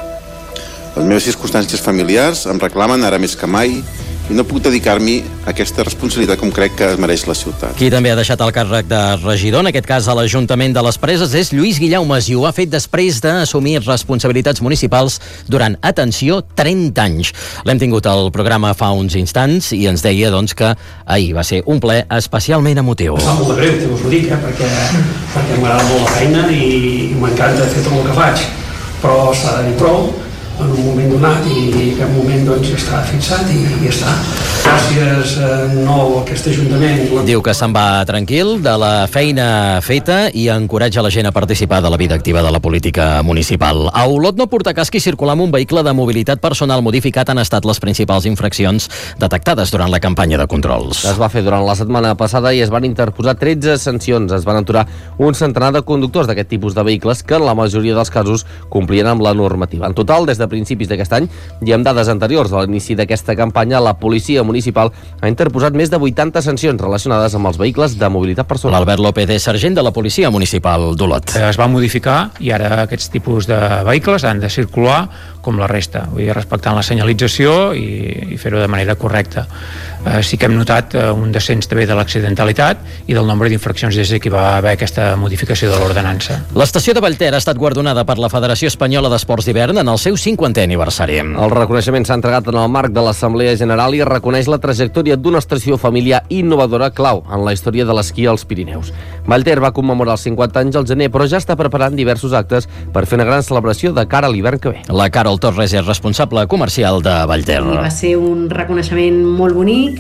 Les meves circumstàncies familiars em reclamen ara més que mai i no puc dedicar-m'hi a aquesta responsabilitat com crec que es mereix la ciutat. Qui també ha deixat el càrrec de regidor, en aquest cas a l'Ajuntament de les Preses, és Lluís Guillaumes i ho ha fet després d'assumir responsabilitats municipals durant, atenció, trenta anys. L'hem tingut al programa fa uns instants i ens deia doncs, que ahir va ser un ple especialment emotiu. Em sap molt de greu, que us ho dic, eh, perquè, perquè m'agrada molt la feina i m'encanta fer tot el que faig, però s'ha de dir prou en un moment donat i aquest moment doncs ja està fixat i ja està. Gràcies eh, nou a aquest Ajuntament. Diu que se'n va tranquil de la feina feta i encoratja la gent a participar de la vida activa de la política municipal. A Olot no portar casc i circular amb un vehicle de mobilitat personal modificat han estat les principals infraccions detectades durant la campanya de controls. Es va fer durant la setmana passada i es van interposar tretze sancions. Es van aturar un centenar de conductors d'aquest tipus de vehicles que en la majoria dels casos complien amb la normativa. En total, des de principis d'aquest any i amb dades anteriors a l'inici d'aquesta campanya, la policia municipal ha interposat més de vuitanta sancions relacionades amb els vehicles de mobilitat personal. L'Albert López és sergent de la policia municipal d'Olot. Es va modificar i ara aquests tipus de vehicles han de circular com la resta, vull dir, respectant la senyalització i, i fer-ho de manera correcta. Eh, sí que hem notat eh, un descens també de l'accidentalitat i del nombre d'infraccions des que va haver aquesta modificació de l'ordenança. L'estació de Vallter ha estat guardonada per la Federació Espanyola d'Esports d'Hivern en els seus cinc cinquantè aniversari. El reconeixement s'ha entregat en el marc de l'Assemblea General i reconeix la trajectòria d'una estació familiar innovadora clau en la història de l'esquí als Pirineus. Vallter va commemorar els cinquanta anys al gener, però ja està preparant diversos actes per fer una gran celebració de cara a l'hivern que ve. La Carol Torres és responsable comercial de Vallter. Va ser un reconeixement molt bonic.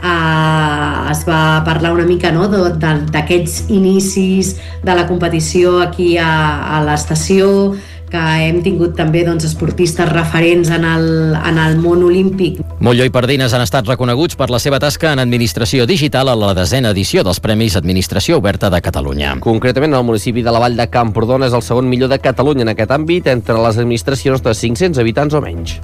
Uh, es va parlar una mica, no, d'aquests inicis de la competició aquí a, a l'estació, que hem tingut també doncs, esportistes referents en el, en el món olímpic. Molló i Pardines han estat reconeguts per la seva tasca en administració digital a la desena edició dels Premis Administració Oberta de Catalunya. Concretament, el municipi de la Vall de Camprodon és el segon millor de Catalunya en aquest àmbit entre les administracions de cinc-cents habitants o menys.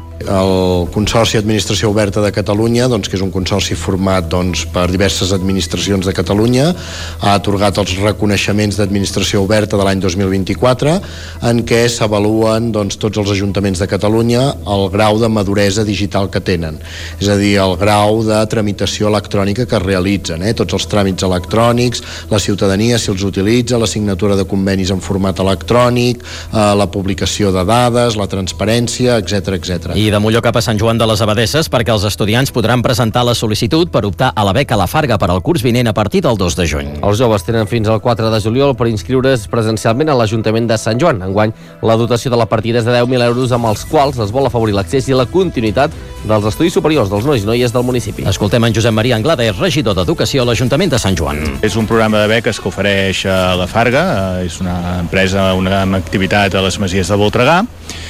El Consorci Administració Oberta de Catalunya, doncs, que és un consorci format doncs, per diverses administracions de Catalunya, ha atorgat els reconeixements d'administració oberta de l'any dos mil vint-i-quatre, en què s'avaluen doncs, tots els ajuntaments de Catalunya el grau de maduresa digital que tenen, és a dir, el grau de tramitació electrònica que es realitzen, eh? tots els tràmits electrònics, la ciutadania si els utilitza, la signatura de convenis en format electrònic, eh, la publicació de dades, la transparència, etcètera, etcètera. I de Molló cap a Sant Joan de les Abadesses, perquè els estudiants podran presentar la sol·licitud per optar a la beca La Farga per al curs vinent a partir del dos de juny. Els joves tenen fins al quatre de juliol per inscriure's presencialment a l'Ajuntament de Sant Joan. Enguany, la dotació de la partida és de deu mil euros, amb els quals es vol afavorir l'accés i la continuïtat dels estudis superiors dels nois i noies del municipi. Escoltem en Josep Maria Anglada, és regidor d'Educació a l'Ajuntament de Sant Joan. És un programa de beques que ofereix la Farga, és una empresa, una activitat a les Masies de Voltregà.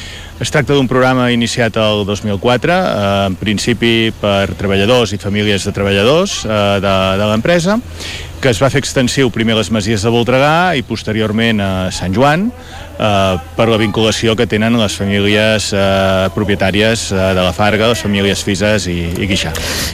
Es tracta d'un programa iniciat el dos mil quatre, eh, en principi per treballadors i famílies de treballadors eh, de, de l'empresa, que es va fer extensiu primer a les Masies de Voltregà i posteriorment a Sant Joan, eh, per la vinculació que tenen les famílies eh, propietàries eh, de la Farga, les famílies Fises i, i Guixà.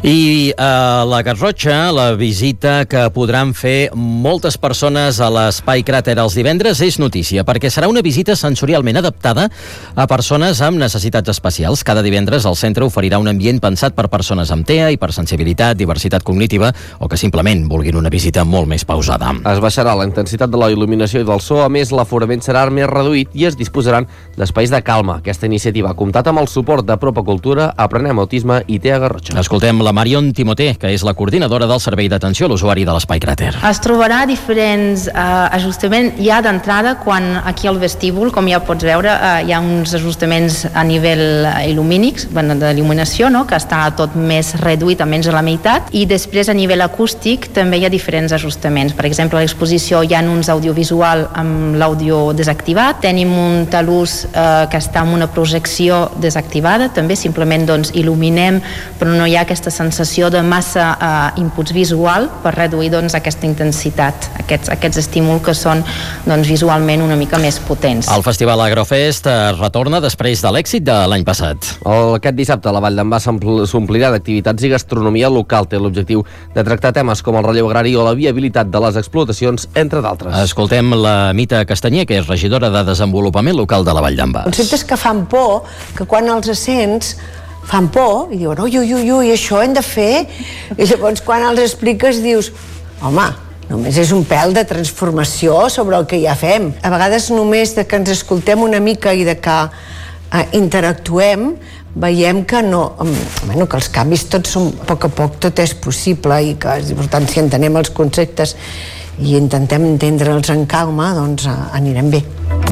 I a la Garrotxa, la visita que podran fer moltes persones a l'Espai Cràter els divendres és notícia, perquè serà una visita sensorialment adaptada a persones amb necessitats especials. Cada divendres el centre oferirà un ambient pensat per persones amb T E A, hipersensibilitat, diversitat cognitiva o que simplement vulguin una visita molt més pausada. Es baixarà la intensitat de la il·luminació i del so, a més l'aforament serà més reduït i es disposaran d'espais de calma. Aquesta iniciativa ha comptat amb el suport de Propacultura, Aprenem Autisme i T E A Garrotxa. Escoltem la Marion Timoté, que és la coordinadora del Servei d'Atenció a l'Usuari de l'Espai Cràter. Es trobarà diferents eh, ajustaments ja d'entrada, quan aquí al vestíbul, com ja pots veure, eh, hi ha uns ajustaments a nivell il·lumínics, bueno, d'il·luminació, no?, que està tot més reduït, a menys de la meitat, i després a nivell acústic també hi ha diferents ajustaments. Per exemple, a l'exposició hi ha uns audiovisual amb l'àudio desactivat, tenim un talús eh, que està amb una projecció desactivada, també simplement doncs, il·luminem, però no hi ha aquesta sensació de massa eh, inputs visual per reduir doncs, aquesta intensitat, aquests, aquests estímuls que són doncs, visualment una mica més potents. El Festival Agrofest retorna després de l'èxit de l'any passat. El, aquest dissabte la Vall d'en Bas s'omplirà d'activitats i gastronomia local. Té l'objectiu de tractar temes com el relleu agrari o la viabilitat de les explotacions, entre d'altres. Escoltem la Mita Castanyer, que és regidora de Desenvolupament Local de la Vall d'en Bas. Conceptes que fan por, que quan els sents fan por i diuen, ui, ui, ui, ui, això hem de fer, i llavors quan els expliques dius, home, només és un pèl de transformació sobre el que ja fem. A vegades només de que ens escoltem una mica i de que eh, interactuem, veiem que no, bueno, que els canvis tots són, a poc a poc tot és possible, i que per tant si entenem els conceptes i intentem entendre'ls en calma, doncs anirem bé.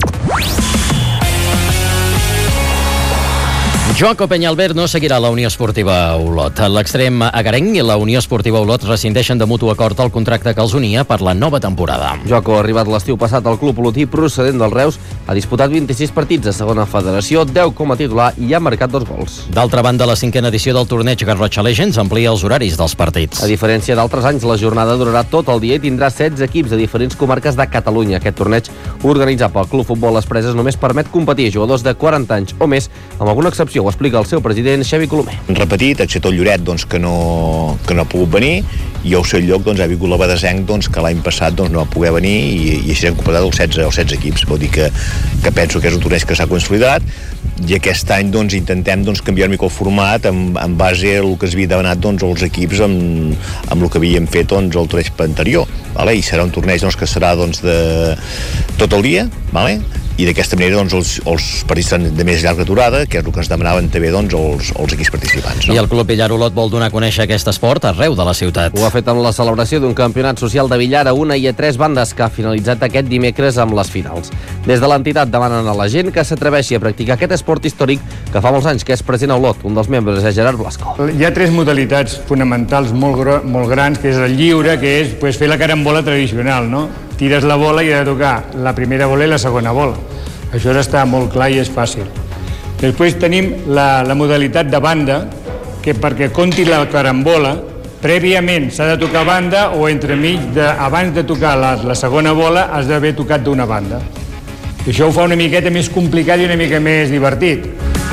Joaco Peñalver no seguirà la Unió Esportiva Olot. L'extrem agarenc i la Unió Esportiva Olot rescindeixen de mutu acord el contracte que els unia per la nova temporada. Joaco ha arribat l'estiu passat al club olotí procedent del Reus, ha disputat vint-i-sis partits de segona federació, deu com a titular i ha marcat dos gols. D'altra banda, la cinquena edició del torneig Garrotxa Legends amplia els horaris dels partits. A diferència d'altres anys, la jornada durarà tot el dia i tindrà setze equips de diferents comarques de Catalunya. Aquest torneig, organitzat pel Club Futbol Les Preses, només permet competir a jugadors de quaranta anys o més, amb alguna excepció. Ho explica el seu president, Xavi Colomer. Repetit, excepte el Lloret, doncs, que, no, que no ha pogut venir, i al seu lloc doncs, ha vingut la Badesenc, doncs, que l'any passat doncs, no va poder venir, i, i així hem completat els setze, els setze equips. Vol dir que que penso que és un torneig que s'ha consolidat, i aquest any doncs, intentem doncs, canviar una mica el format en, en base al que es havia demanat doncs, els equips amb, amb el que havíem fet doncs, el torneig anterior, vale? I serà un torneig doncs, que serà doncs, de tot el dia, vale? I d'aquesta manera doncs, els, els partits seran de més llarga durada, que és el que ens demanaven també doncs, els, els equips participants. No? I el Club Billar Olot vol donar a conèixer aquest esport arreu de la ciutat. Ho ha fet amb la celebració d'un campionat social de billar a una i a tres bandes que ha finalitzat aquest dimecres amb les finals. Des de l'entitat demanen a la gent que s'atreveixi a practicar aquest esport històric que fa molts anys que és present a Olot. Un dels membres és Gerard Blasco. Hi ha tres modalitats fonamentals molt, gro molt grans, que és el lliure, que és pues, fer la carambola tradicional, no? Tires la bola i ha de tocar la primera bola i la segona bola. Això està molt clar i és fàcil. Després tenim la, la modalitat de banda, que perquè compti la carambola, prèviament s'ha de tocar banda o entremig, de, abans de tocar la, la segona bola, has d'haver tocat d'una banda. I això ho fa una miqueta més complicat i una mica més divertit.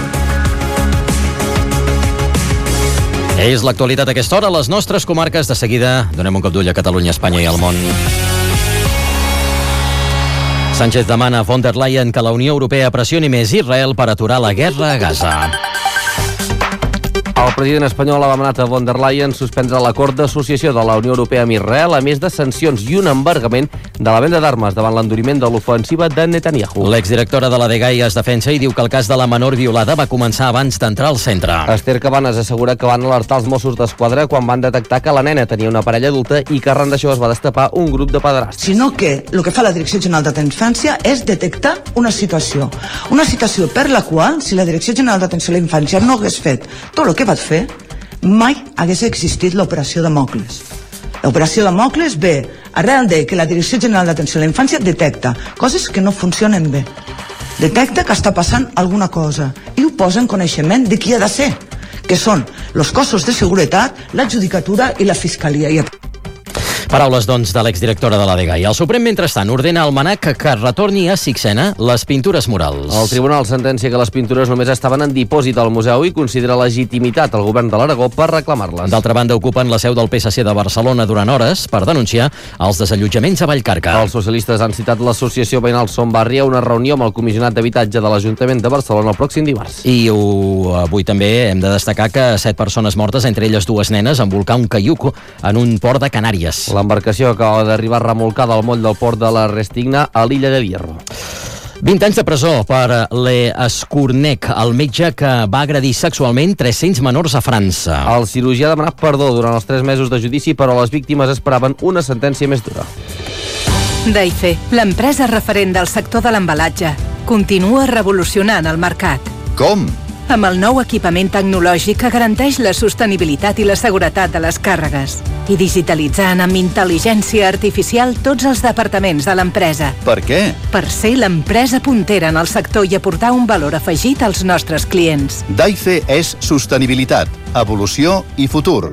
És l'actualitat a aquesta hora a les nostres comarques. De seguida donem un cop d'ull a Catalunya, Espanya i el món. Sánchez demana a von der Leyen que la Unió Europea pressioni més Israel per aturar la guerra a Gaza. El president espanyol ha demanat a von der Leyen suspendre l'acord d'associació de la Unió Europea amb Israel, a més de sancions i un embargament de la venda d'armes davant l'enduriment de l'ofensiva de Netanyahu. L'exdirectora de la Dgaia es defensa i diu que el cas de la menor violada va començar abans d'entrar al centre. Esther Cabanes assegura que van alertar els Mossos d'Esquadra quan van detectar que la nena tenia una parella adulta i que arran d'això es va destapar un grup de pederastes. Sinó que el que fa la Direcció General d'Atenció a la Infància és detectar una situació. Una situació per la qual, si la Direcció General d'Atenció a la Infància no hagués fet tot el que va fer, mai hagués existit l'operació Damocles. L'operació Damocles ve arrel de que la Direcció General d'Atenció a la Infància detecta coses que no funcionen bé. Detecta que està passant alguna cosa i ho posa en coneixement de qui ha de ser, que són els cossos de seguretat, la judicatura i la fiscalia. I Paraules, doncs, de l'exdirectora de la Dgaia. El Suprem, mentrestant, ordena al MNAC que, que retorni a Sixena les pintures murals. El Tribunal sentencia que les pintures només estaven en dipòsit al museu i considera legitimitat al govern de l'Aragó per reclamar-les. D'altra banda, ocupen la seu del P S C de Barcelona durant hores per denunciar els desallotjaments a Vallcarca. Els socialistes han citat l'associació veïnal Som Barri a una reunió amb el comissionat d'habitatge de l'Ajuntament de Barcelona el pròxim dimarts. I ho, avui també hem de destacar que set persones mortes, entre elles dues nenes, en volcar un caiuc en un port de Canàries. L'embarcació acaba d'arribar remolcada al moll del port de la Restigna a l'illa de Hierro. vint anys de presó per Le Escournec, el metge que va agredir sexualment tres-cents menors a França. El cirurgià ha demanat perdó durant els tres mesos de judici, però les víctimes esperaven una sentència més dura. Daife, l'empresa referent del sector de l'embalatge, continua revolucionant el mercat. Com? Amb el nou equipament tecnològic que garanteix la sostenibilitat i la seguretat de les càrregues i digitalitzant amb intel·ligència artificial tots els departaments de l'empresa. Per què? Per ser l'empresa puntera en el sector i aportar un valor afegit als nostres clients. Daife és sostenibilitat, evolució i futur.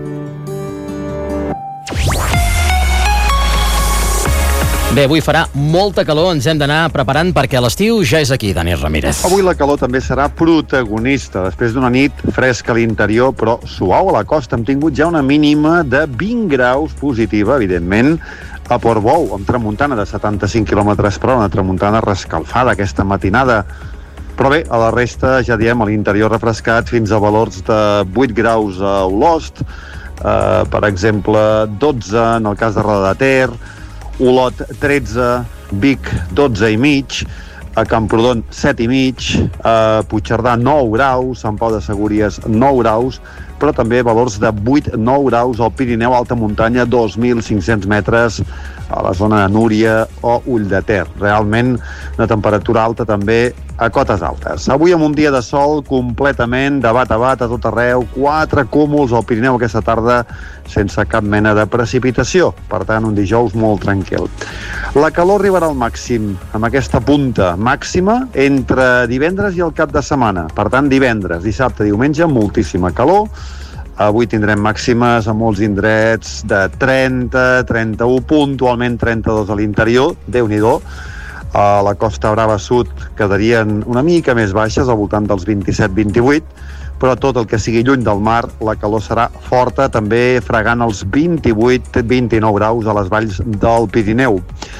Bé, avui farà molta calor, ens hem d'anar preparant perquè l'estiu ja és aquí, Dani Ramírez. Avui la calor també serà protagonista. Després d'una nit fresca a l'interior, però suau a la costa. Hem tingut ja una mínima de vint graus positiva, evidentment, a Portbou, amb tramuntana de setanta-cinc quilòmetres per hora, una tramuntana rescalfada aquesta matinada. Però bé, a la resta, ja diem, a l'interior refrescat fins a valors de vuit graus a Olost, eh, per exemple, dotze en el cas de Roda de Ter, Olot tretze, Vic dotze i mig, a Camprodon set i mig, a Puigcerdà nou graus, Sant Pau de Segúries nou graus, però també valors de vuit a nou graus al Pirineu, alta muntanya, dos mil cinc-cents metres a la zona de Núria o Ull de Ter. Realment una temperatura alta també a cotes altes. Avui amb un dia de sol completament de bat a bat a tot arreu, quatre cúmuls al Pirineu aquesta tarda sense cap mena de precipitació. Per tant, un dijous molt tranquil. La calor arribarà al màxim amb aquesta punta màxima entre divendres i el cap de setmana. Per tant, divendres, dissabte, diumenge, moltíssima calor. Avui tindrem màximes a molts indrets de trenta, trenta-u, puntualment trenta-dos a l'interior, Déu-n'hi-do. A la Costa Brava Sud quedarien una mica més baixes, al voltant dels vint-i-set vint-i-vuit, però tot el que sigui lluny del mar, la calor serà forta, també fregant els vint-i-vuit vint-i-nou graus a les valls del Pirineu.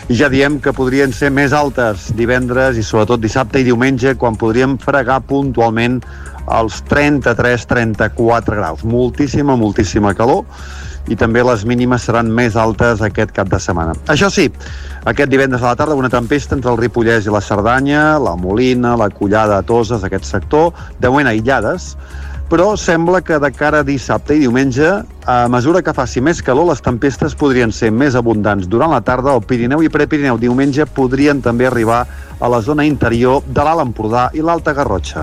I ja diem que podrien ser més altes divendres i sobretot dissabte i diumenge, quan podríem fregar puntualment els trenta-tres trenta-quatre graus. Moltíssima, moltíssima calor, i també les mínimes seran més altes aquest cap de setmana. Això sí, aquest divendres a la tarda una tempesta entre el Ripollès i la Cerdanya, la Molina, la Collada, Toses, aquest sector, de moment aïllades, però sembla que de cara a dissabte i diumenge, a mesura que faci més calor, les tempestes podrien ser més abundants durant la tarda. Al Pirineu i Prepirineu diumenge podrien també arribar a la zona interior de l'Alt Empordà i l'Alta Garrotxa.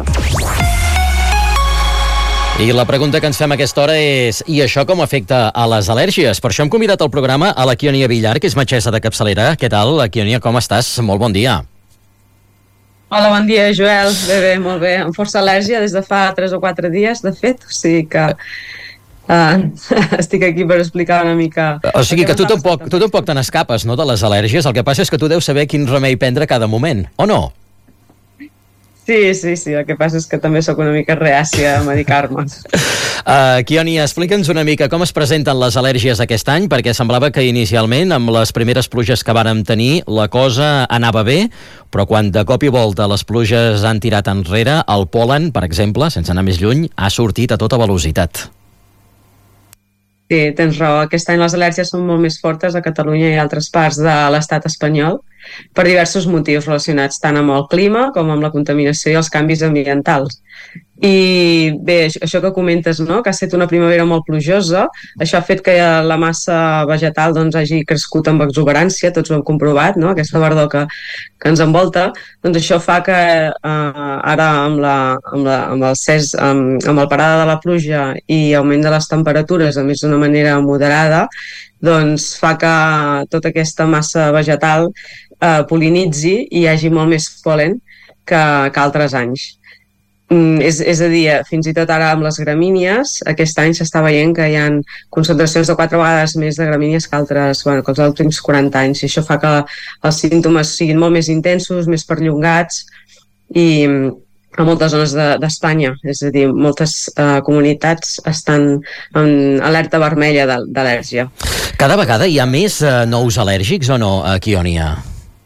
I la pregunta que ens fem a aquesta hora és: i això com afecta a les al·lèrgies? Per això hem convidat al programa a la Kionia Villar, que és metgessa de capçalera. Què tal, Kionia, com estàs? Molt bon dia. Hola, bon dia, Joel. Bé, bé, molt bé. Amb força al·lèrgia des de fa tres o quatre dies, de fet, o sigui que uh, estic aquí per explicar una mica... O sigui que tu tampoc, tu tampoc te n'escapes, no?, de les al·lèrgies. El que passa és que tu deus saber quin remei prendre cada moment, o no? Sí, sí, sí, el que passa és que també sóc una mica reàcia a medicar-me. Uh, Kionia, explica'ns una mica com es presenten les al·lèrgies aquest any, perquè semblava que inicialment, amb les primeres pluges que vàrem tenir, la cosa anava bé, però quan de cop i volta les pluges han tirat enrere, el pol·len, per exemple, sense anar més lluny, ha sortit a tota velocitat. Sí, tens raó. Aquest any les al·lèrgies són molt més fortes a Catalunya i altres parts de l'estat espanyol per diversos motius relacionats tant amb el clima com amb la contaminació i els canvis ambientals. I bé, això que comentes, no?, que ha estat una primavera molt plujosa, això ha fet que la massa vegetal doncs, hagi crescut amb exuberància, tots ho hem comprovat, no?, aquesta verdor que, que ens envolta, doncs això fa que eh, ara amb, la, amb, la, amb, el cés, amb, amb el parada de la pluja i augment de les temperatures, a més d'una manera moderada, doncs fa que tota aquesta massa vegetal eh, polinitzi i hi hagi molt més pol·len que, que altres anys. Mm, és, és a dir, fins i tot ara amb les gramínies, aquest any s'està veient que hi ha concentracions de quatre vegades més de gramínies que altres, bueno, que els últims quaranta anys, i això fa que els símptomes siguin molt més intensos, més perllongats, i a moltes zones d'Espanya, de, és a dir, moltes eh, comunitats estan en alerta vermella d'al·lèrgia. Cada vegada hi ha més eh, nous al·lèrgics o no, a Kionia?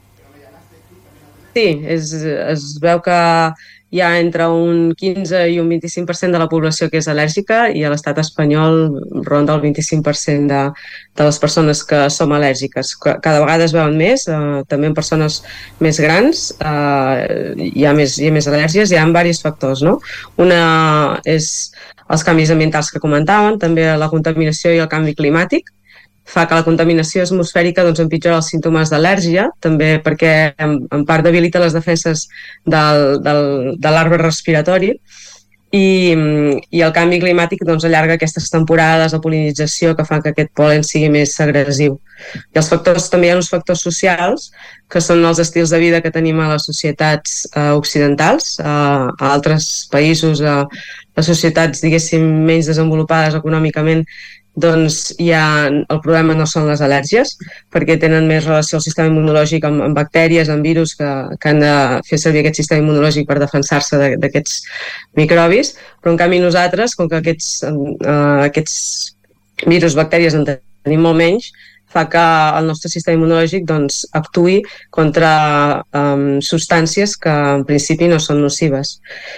Sí, és, es veu que hi ha entre un quinze i un vint-i-cinc per cent de la població que és al·lèrgica, i a l'estat espanyol ronda el vint-i-cinc per cent de, de les persones que som al·lèrgiques. Cada vegada es veuen més, eh, també en persones més grans, eh, hi ha més, hi ha més al·lèrgies, hi ha diversos factors, no? Una és els canvis ambientals que comentàvem, també la contaminació i el canvi climàtic, fa que la contaminació atmosfèrica doncs, empitjora els símptomes d'al·lèrgia, també perquè en, en part debilita les defenses del, del, de l'arbre respiratori, i, i el canvi climàtic doncs, allarga aquestes temporades de polinització que fan que aquest pol·len sigui més agressiu. I els factors, també hi ha uns factors socials, que són els estils de vida que tenim a les societats eh, occidentals, eh, a altres països, a les societats, diguéssim, menys desenvolupades econòmicament, doncs ja el problema no són les al·lèrgies, perquè tenen més relació al sistema immunològic amb, amb bactèries, amb virus, que, que han de fer servir aquest sistema immunològic per defensar-se d'aquests microbis, però en canvi nosaltres, com que aquests, uh, aquests virus, bactèries en tenim molt menys, fa que el nostre sistema immunològic doncs, actuï contra um, substàncies que en principi no són nocives.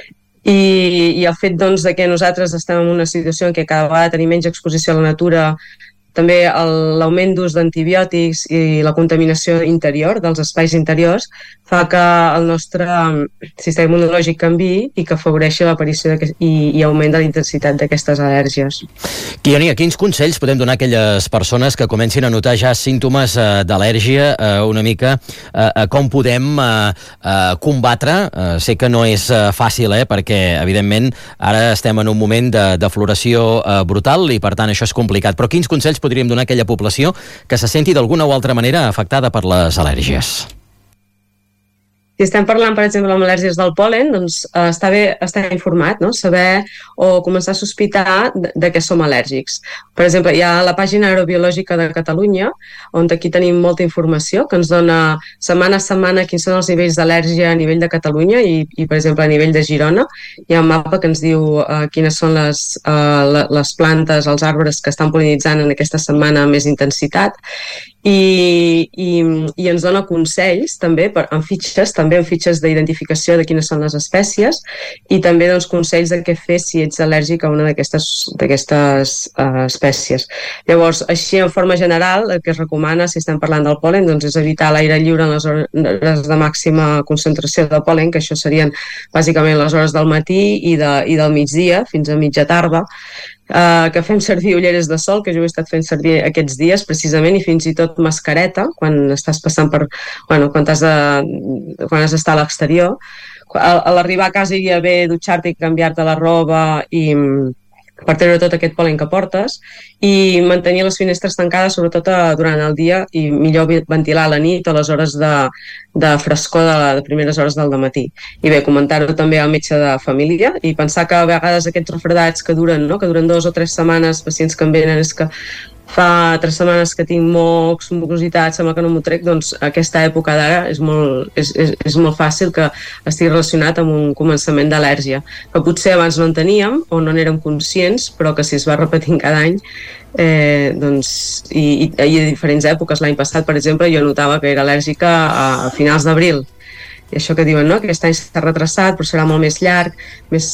I, i el fet doncs, de que nosaltres estem en una situació en què cada vegada tenim menys exposició a la natura, també l'augment d'ús d'antibiòtics i la contaminació interior, dels espais interiors, fa que el nostre sistema immunològic canviï i que afavoreixi l'aparició i, i augment de la intensitat d'aquestes al·lèrgies. Kionia, quins consells podem donar a aquelles persones que comencin a notar ja símptomes eh, d'al·lèrgia, eh, una mica eh, com podem eh, eh, combatre? Eh, sé que no és eh, fàcil, eh, perquè evidentment ara estem en un moment de, de floració eh, brutal i per tant això és complicat, però quins consells podríem donar a aquella població que se senti d'alguna o altra manera afectada per les al·lèrgies? Si estem parlant, per exemple, amb al·lèrgies del pol·len, doncs eh, està bé estar informat, no? Saber o començar a sospitar de, de què som al·lèrgics. Per exemple, hi ha la pàgina aerobiològica de Catalunya, on aquí tenim molta informació, que ens dona setmana a setmana quins són els nivells d'al·lèrgia a nivell de Catalunya i, i, per exemple, a nivell de Girona. Hi ha un mapa que ens diu eh, quines són les, eh, les plantes, els arbres que estan pol·linitzant en aquesta setmana amb més intensitat. i, i, i ens dona consells també per, en fitxes, també en fitxes d'identificació de quines són les espècies i també doncs, consells de què fer si ets al·lèrgic a una d'aquestes d'aquestes uh, espècies. Llavors, així en forma general, el que es recomana si estem parlant del pol·len doncs, és evitar l'aire lliure en les hores de màxima concentració de pol·len, que això serien bàsicament les hores del matí i, de, i del migdia fins a mitja tarda. Uh, que fem servir ulleres de sol, que jo he estat fent servir aquests dies precisament, i fins i tot mascareta quan estàs passant per... Bueno, quan has, de, quan has d'estar a l'exterior. A, a l'arribar a casa iria bé dutxar-te i canviar-te la roba i per treure tot aquest pol·len que portes i mantenir les finestres tancades sobretot a, durant el dia i millor ventilar a la nit o a les hores de, de frescor de, de primeres hores del dematí. I bé, comentar-ho també al metge de família i pensar que a vegades aquests refredats que duren, no? que duren dues o tres setmanes, pacients que em venen és que fa tres setmanes que tinc mocs, mucositat, sembla que no m'ho trec, doncs aquesta època d'ara és, molt, és, és, és molt fàcil que estigui relacionat amb un començament d'al·lèrgia, que potser abans no en teníem o no n'érem conscients, però que si es va repetint cada any, eh, doncs, i, i, i a diferents èpoques, l'any passat, per exemple, jo notava que era al·lèrgica a, a finals d'abril. I això que diuen, no? que aquest any s'ha retrasat, però serà molt més llarg, més,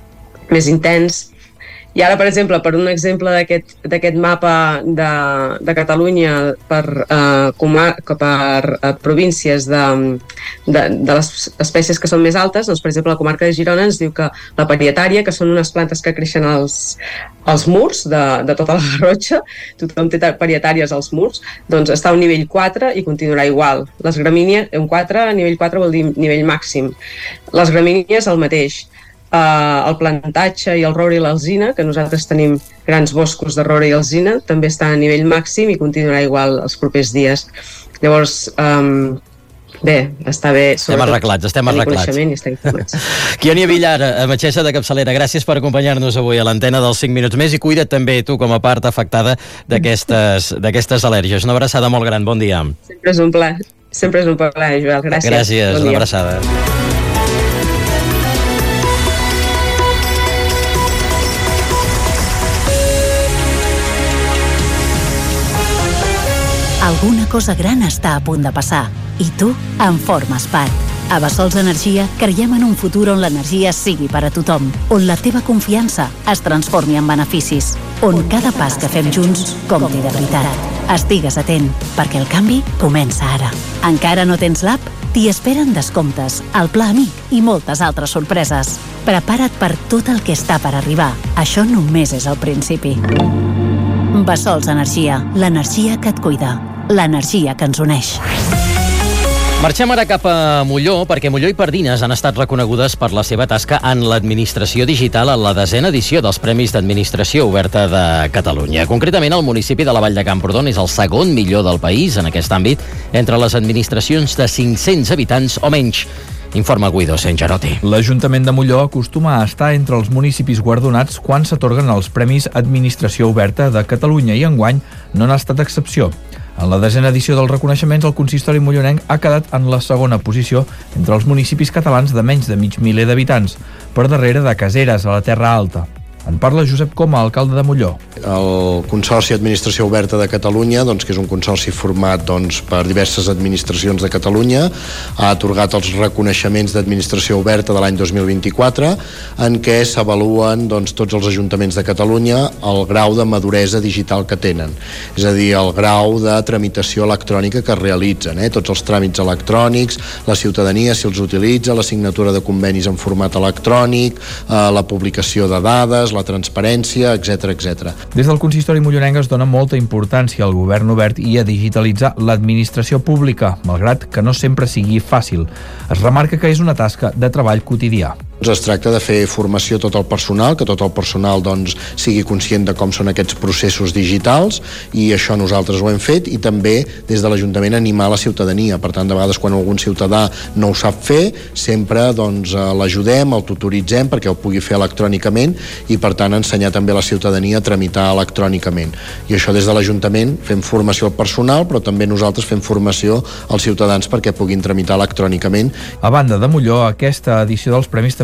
més intens. I ara, per exemple, per un exemple d'aquest mapa de, de Catalunya per, eh, comar, per eh, províncies de, de, de les espècies que són més altes, doncs, per exemple, la comarca de Girona ens diu que la parietària, que són unes plantes que creixen als, als murs de, de tota la Garrotxa, tothom té parietàries als murs, doncs està a un nivell quatre i continuarà igual. Les gramínies, un quatre, nivell quatre vol dir nivell màxim. Les gramínies el mateix. Uh, el plantatge i el roure i l'alzina, que nosaltres tenim grans boscos de roure i alzina, també està a nivell màxim i continuarà igual els propers dies. Llavors, um, bé, està bé... Estem arreglats, estem arreglats. I estar informats. Kioni Villar, metgessa de capçalera, gràcies per acompanyar-nos avui a l'antena dels cinc minuts més i cuida't també tu com a part afectada d'aquestes d'aquestes al·lèrgies. Una abraçada molt gran, bon dia. Sempre és un plaer, sempre és un plaer, Joel. Gràcies. Gràcies, bon una abraçada. Alguna cosa gran està a punt de passar i tu en formes part. A Bessols Energia creiem en un futur on l'energia sigui per a tothom, on la teva confiança es transformi en beneficis, on cada pas que fem junts compti de veritat. Estigues atent, perquè el canvi comença ara. Encara no tens l'app? T'hi esperen descomptes, el Pla Amic i moltes altres sorpreses. Prepara't per tot el que està per arribar. Això només és el principi. Bessols Energia, l'energia que et cuida. L'energia que ens uneix. Marxem ara cap a Molló, perquè Molló i Pardines han estat reconegudes per la seva tasca en l'administració digital a la desena edició dels Premis d'Administració Oberta de Catalunya. Concretament, el municipi de la Vall de Camprodon és el segon millor del país en aquest àmbit entre les administracions de cinc-cents habitants o menys. Informa Guido Sengerotti. L'Ajuntament de Molló acostuma a estar entre els municipis guardonats quan s'atorguen els Premis Administració Oberta de Catalunya i enguany no n'ha estat excepció. En la desena edició dels reconeixements, el consistori mollonenc ha quedat en la segona posició entre els municipis catalans de menys de mig miler d'habitants, per darrere de Caseres, a la Terra Alta. En parla Josep Coma, alcalde de Molló. El Consorci Administració Oberta de Catalunya, doncs, que és un consorci format doncs, per diverses administracions de Catalunya, ha atorgat els reconeixements d'Administració Oberta de l'any dos mil vint-i-quatre, en què s'avaluen doncs, tots els ajuntaments de Catalunya el grau de maduresa digital que tenen. És a dir, el grau de tramitació electrònica que es realitzen, eh? tots els tràmits electrònics, la ciutadania, si els utilitza, la signatura de convenis en format electrònic, eh, la publicació de dades, la transparència, etcètera, etcètera. Des del consistori mollonenc es dona molta importància al govern obert i a digitalitzar l'administració pública, malgrat que no sempre sigui fàcil. Es remarca que és una tasca de treball quotidià. Es tracta de fer formació a tot el personal, que tot el personal doncs, sigui conscient de com són aquests processos digitals, i això nosaltres ho hem fet, i també des de l'Ajuntament animar la ciutadania. Per tant, de vegades quan algun ciutadà no ho sap fer, sempre doncs, l'ajudem, el tutoritzem perquè ho pugui fer electrònicament i per tant ensenyar també a la ciutadania a tramitar electrònicament. I això des de l'Ajuntament fem formació al personal, però també nosaltres fem formació als ciutadans perquè puguin tramitar electrònicament. A banda de Molló, aquesta edició dels Premis també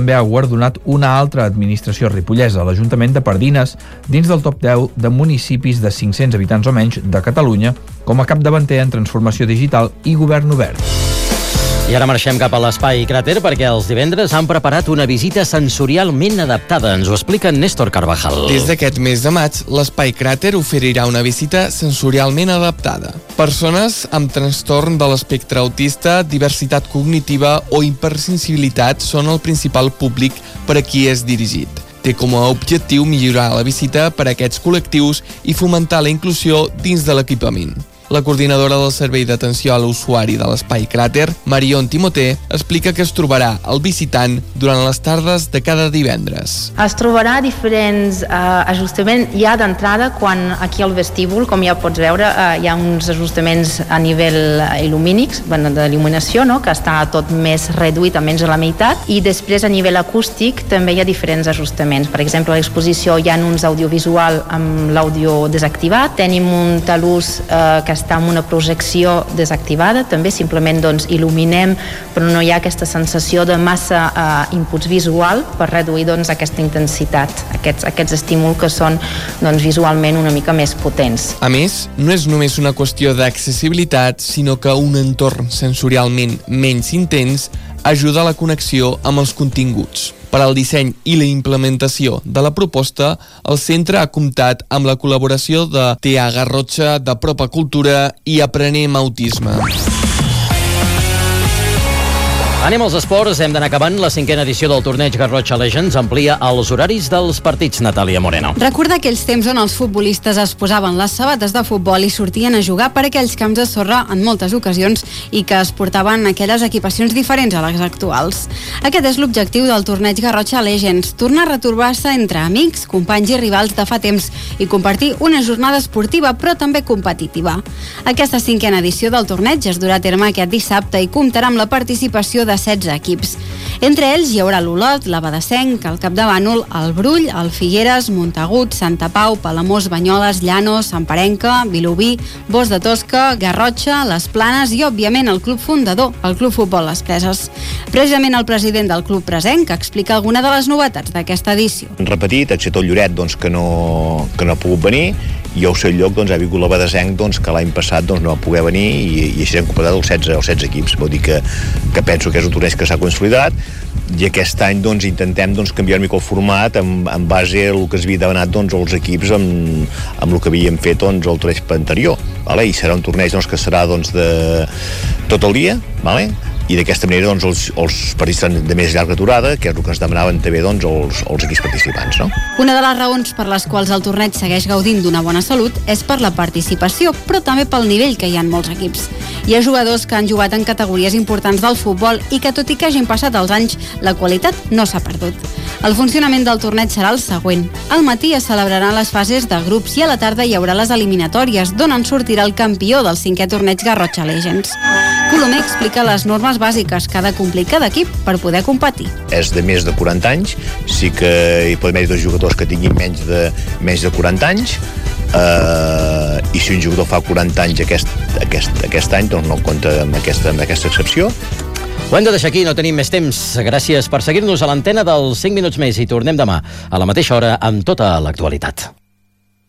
també ha guardonat una altra administració ripollesa, l'Ajuntament de Pardines, dins del top deu de municipis de cinc-cents habitants o menys de Catalunya, com a capdavanter en transformació digital i govern obert. I ara marxem cap a l'Espai Cràter perquè els divendres han preparat una visita sensorialment adaptada. Ens ho explica Néstor Carvajal. Des d'aquest mes de maig, l'Espai Cràter oferirà una visita sensorialment adaptada. Persones amb trastorn de l'espectre autista, diversitat cognitiva o hipersensibilitat són el principal públic per a qui és dirigit. Té com a objectiu millorar la visita per a aquests col·lectius i fomentar la inclusió dins de l'equipament. La coordinadora del Servei d'Atenció a l'Usuari de l'Espai Cràter, Marion Timoté, explica que es trobarà el visitant durant les tardes de cada divendres. Es trobarà diferents eh, ajustaments ja d'entrada quan aquí al vestíbul, com ja pots veure, eh, hi ha uns ajustaments a nivell il·lumínics, bueno, d'il·luminació, no? Que està tot més reduït a menys de la meitat, i després a nivell acústic també hi ha diferents ajustaments. Per exemple, a l'exposició hi ha uns audiovisual amb l'àudio desactivat, tenim un talús eh, que està amb una projecció desactivada, també simplement doncs, il·luminem, però no hi ha aquesta sensació de massa eh, inputs visual per reduir doncs, aquesta intensitat, aquests, aquests estímuls que són doncs, visualment una mica més potents. A més, no és només una qüestió d'accessibilitat, sinó que un entorn sensorialment menys intens ajuda a la connexió amb els continguts. Per al disseny i la implementació de la proposta, el centre ha comptat amb la col·laboració de T A Garrotxa, de Propa Cultura i Aprenem Autisme. Anem als esports, hem d'anar acabant. La cinquena edició del torneig Garrotxa Legends amplia els horaris dels partits. Natàlia Moreno. Recorda aquells temps on els futbolistes es posaven les sabates de futbol i sortien a jugar per aquells camps de sorra en moltes ocasions i que es portaven aquelles equipacions diferents a les actuals. Aquest és l'objectiu del torneig Garrotxa Legends, tornar a retrobar-se entre amics, companys i rivals de fa temps i compartir una jornada esportiva però també competitiva. Aquesta cinquena edició del torneig es durà a terme aquest dissabte i comptarà amb la participació de de setze equips. Entre ells hi haurà l'Olot, la Badesenc, el Capdavànol, el Brull, el Figueres, Montagut, Santa Pau, Palamós, Banyoles, Llanos, Sant Parenca, Vilobí, Bos de Tosca, Garrotxa, Les Planes i, òbviament, el club fundador, el Club Futbol Les Preses. Precisament el president del club presenc explica alguna de les novetats d'aquesta edició. Repetit, excepte el Lloret, doncs, que no, que no ha pogut venir, i al seu lloc doncs, ha vingut la Badesenc, doncs, que l'any passat doncs, no va poder venir i, i així s'han completat els setze, els setze equips. Vol dir que, que penso que és un torneig que s'ha consolidat i aquest any doncs, intentem doncs, canviar una mica el format en, en base al que es havia demanat doncs, els equips amb, amb el que havíem fet doncs, el torneig anterior. Vale? I serà un torneig doncs, que serà doncs, de tot el dia, vale? I d'aquesta manera doncs, els, els partits de més llarga durada, que és el que ens demanaven també doncs, els, els equips participants. No? Una de les raons per les quals el torneig segueix gaudint d'una bona salut és per la participació, però també pel nivell que hi ha en molts equips. Hi ha jugadors que han jugat en categories importants del futbol i que, tot i que hagin passat els anys, la qualitat no s'ha perdut. El funcionament del torneig serà el següent. Al matí es celebraran les fases de grups i a la tarda hi haurà les eliminatòries, d'on en sortirà el campió del cinquè torneig Garrotxa Legends. Colomer explica les normes bàsiques que ha de complir cada equip per poder competir. És de més de quaranta anys, sí que hi poden haver dos jugadors que tinguin menys de, menys de quaranta anys, eh, i si un jugador fa quaranta anys aquest, aquest, aquest any, doncs no compta amb aquesta, amb aquesta excepció. Ho hem de deixar aquí, no tenim més temps. Gràcies per seguir-nos a l'antena dels cinc minuts més i tornem demà a la mateixa hora amb tota l'actualitat.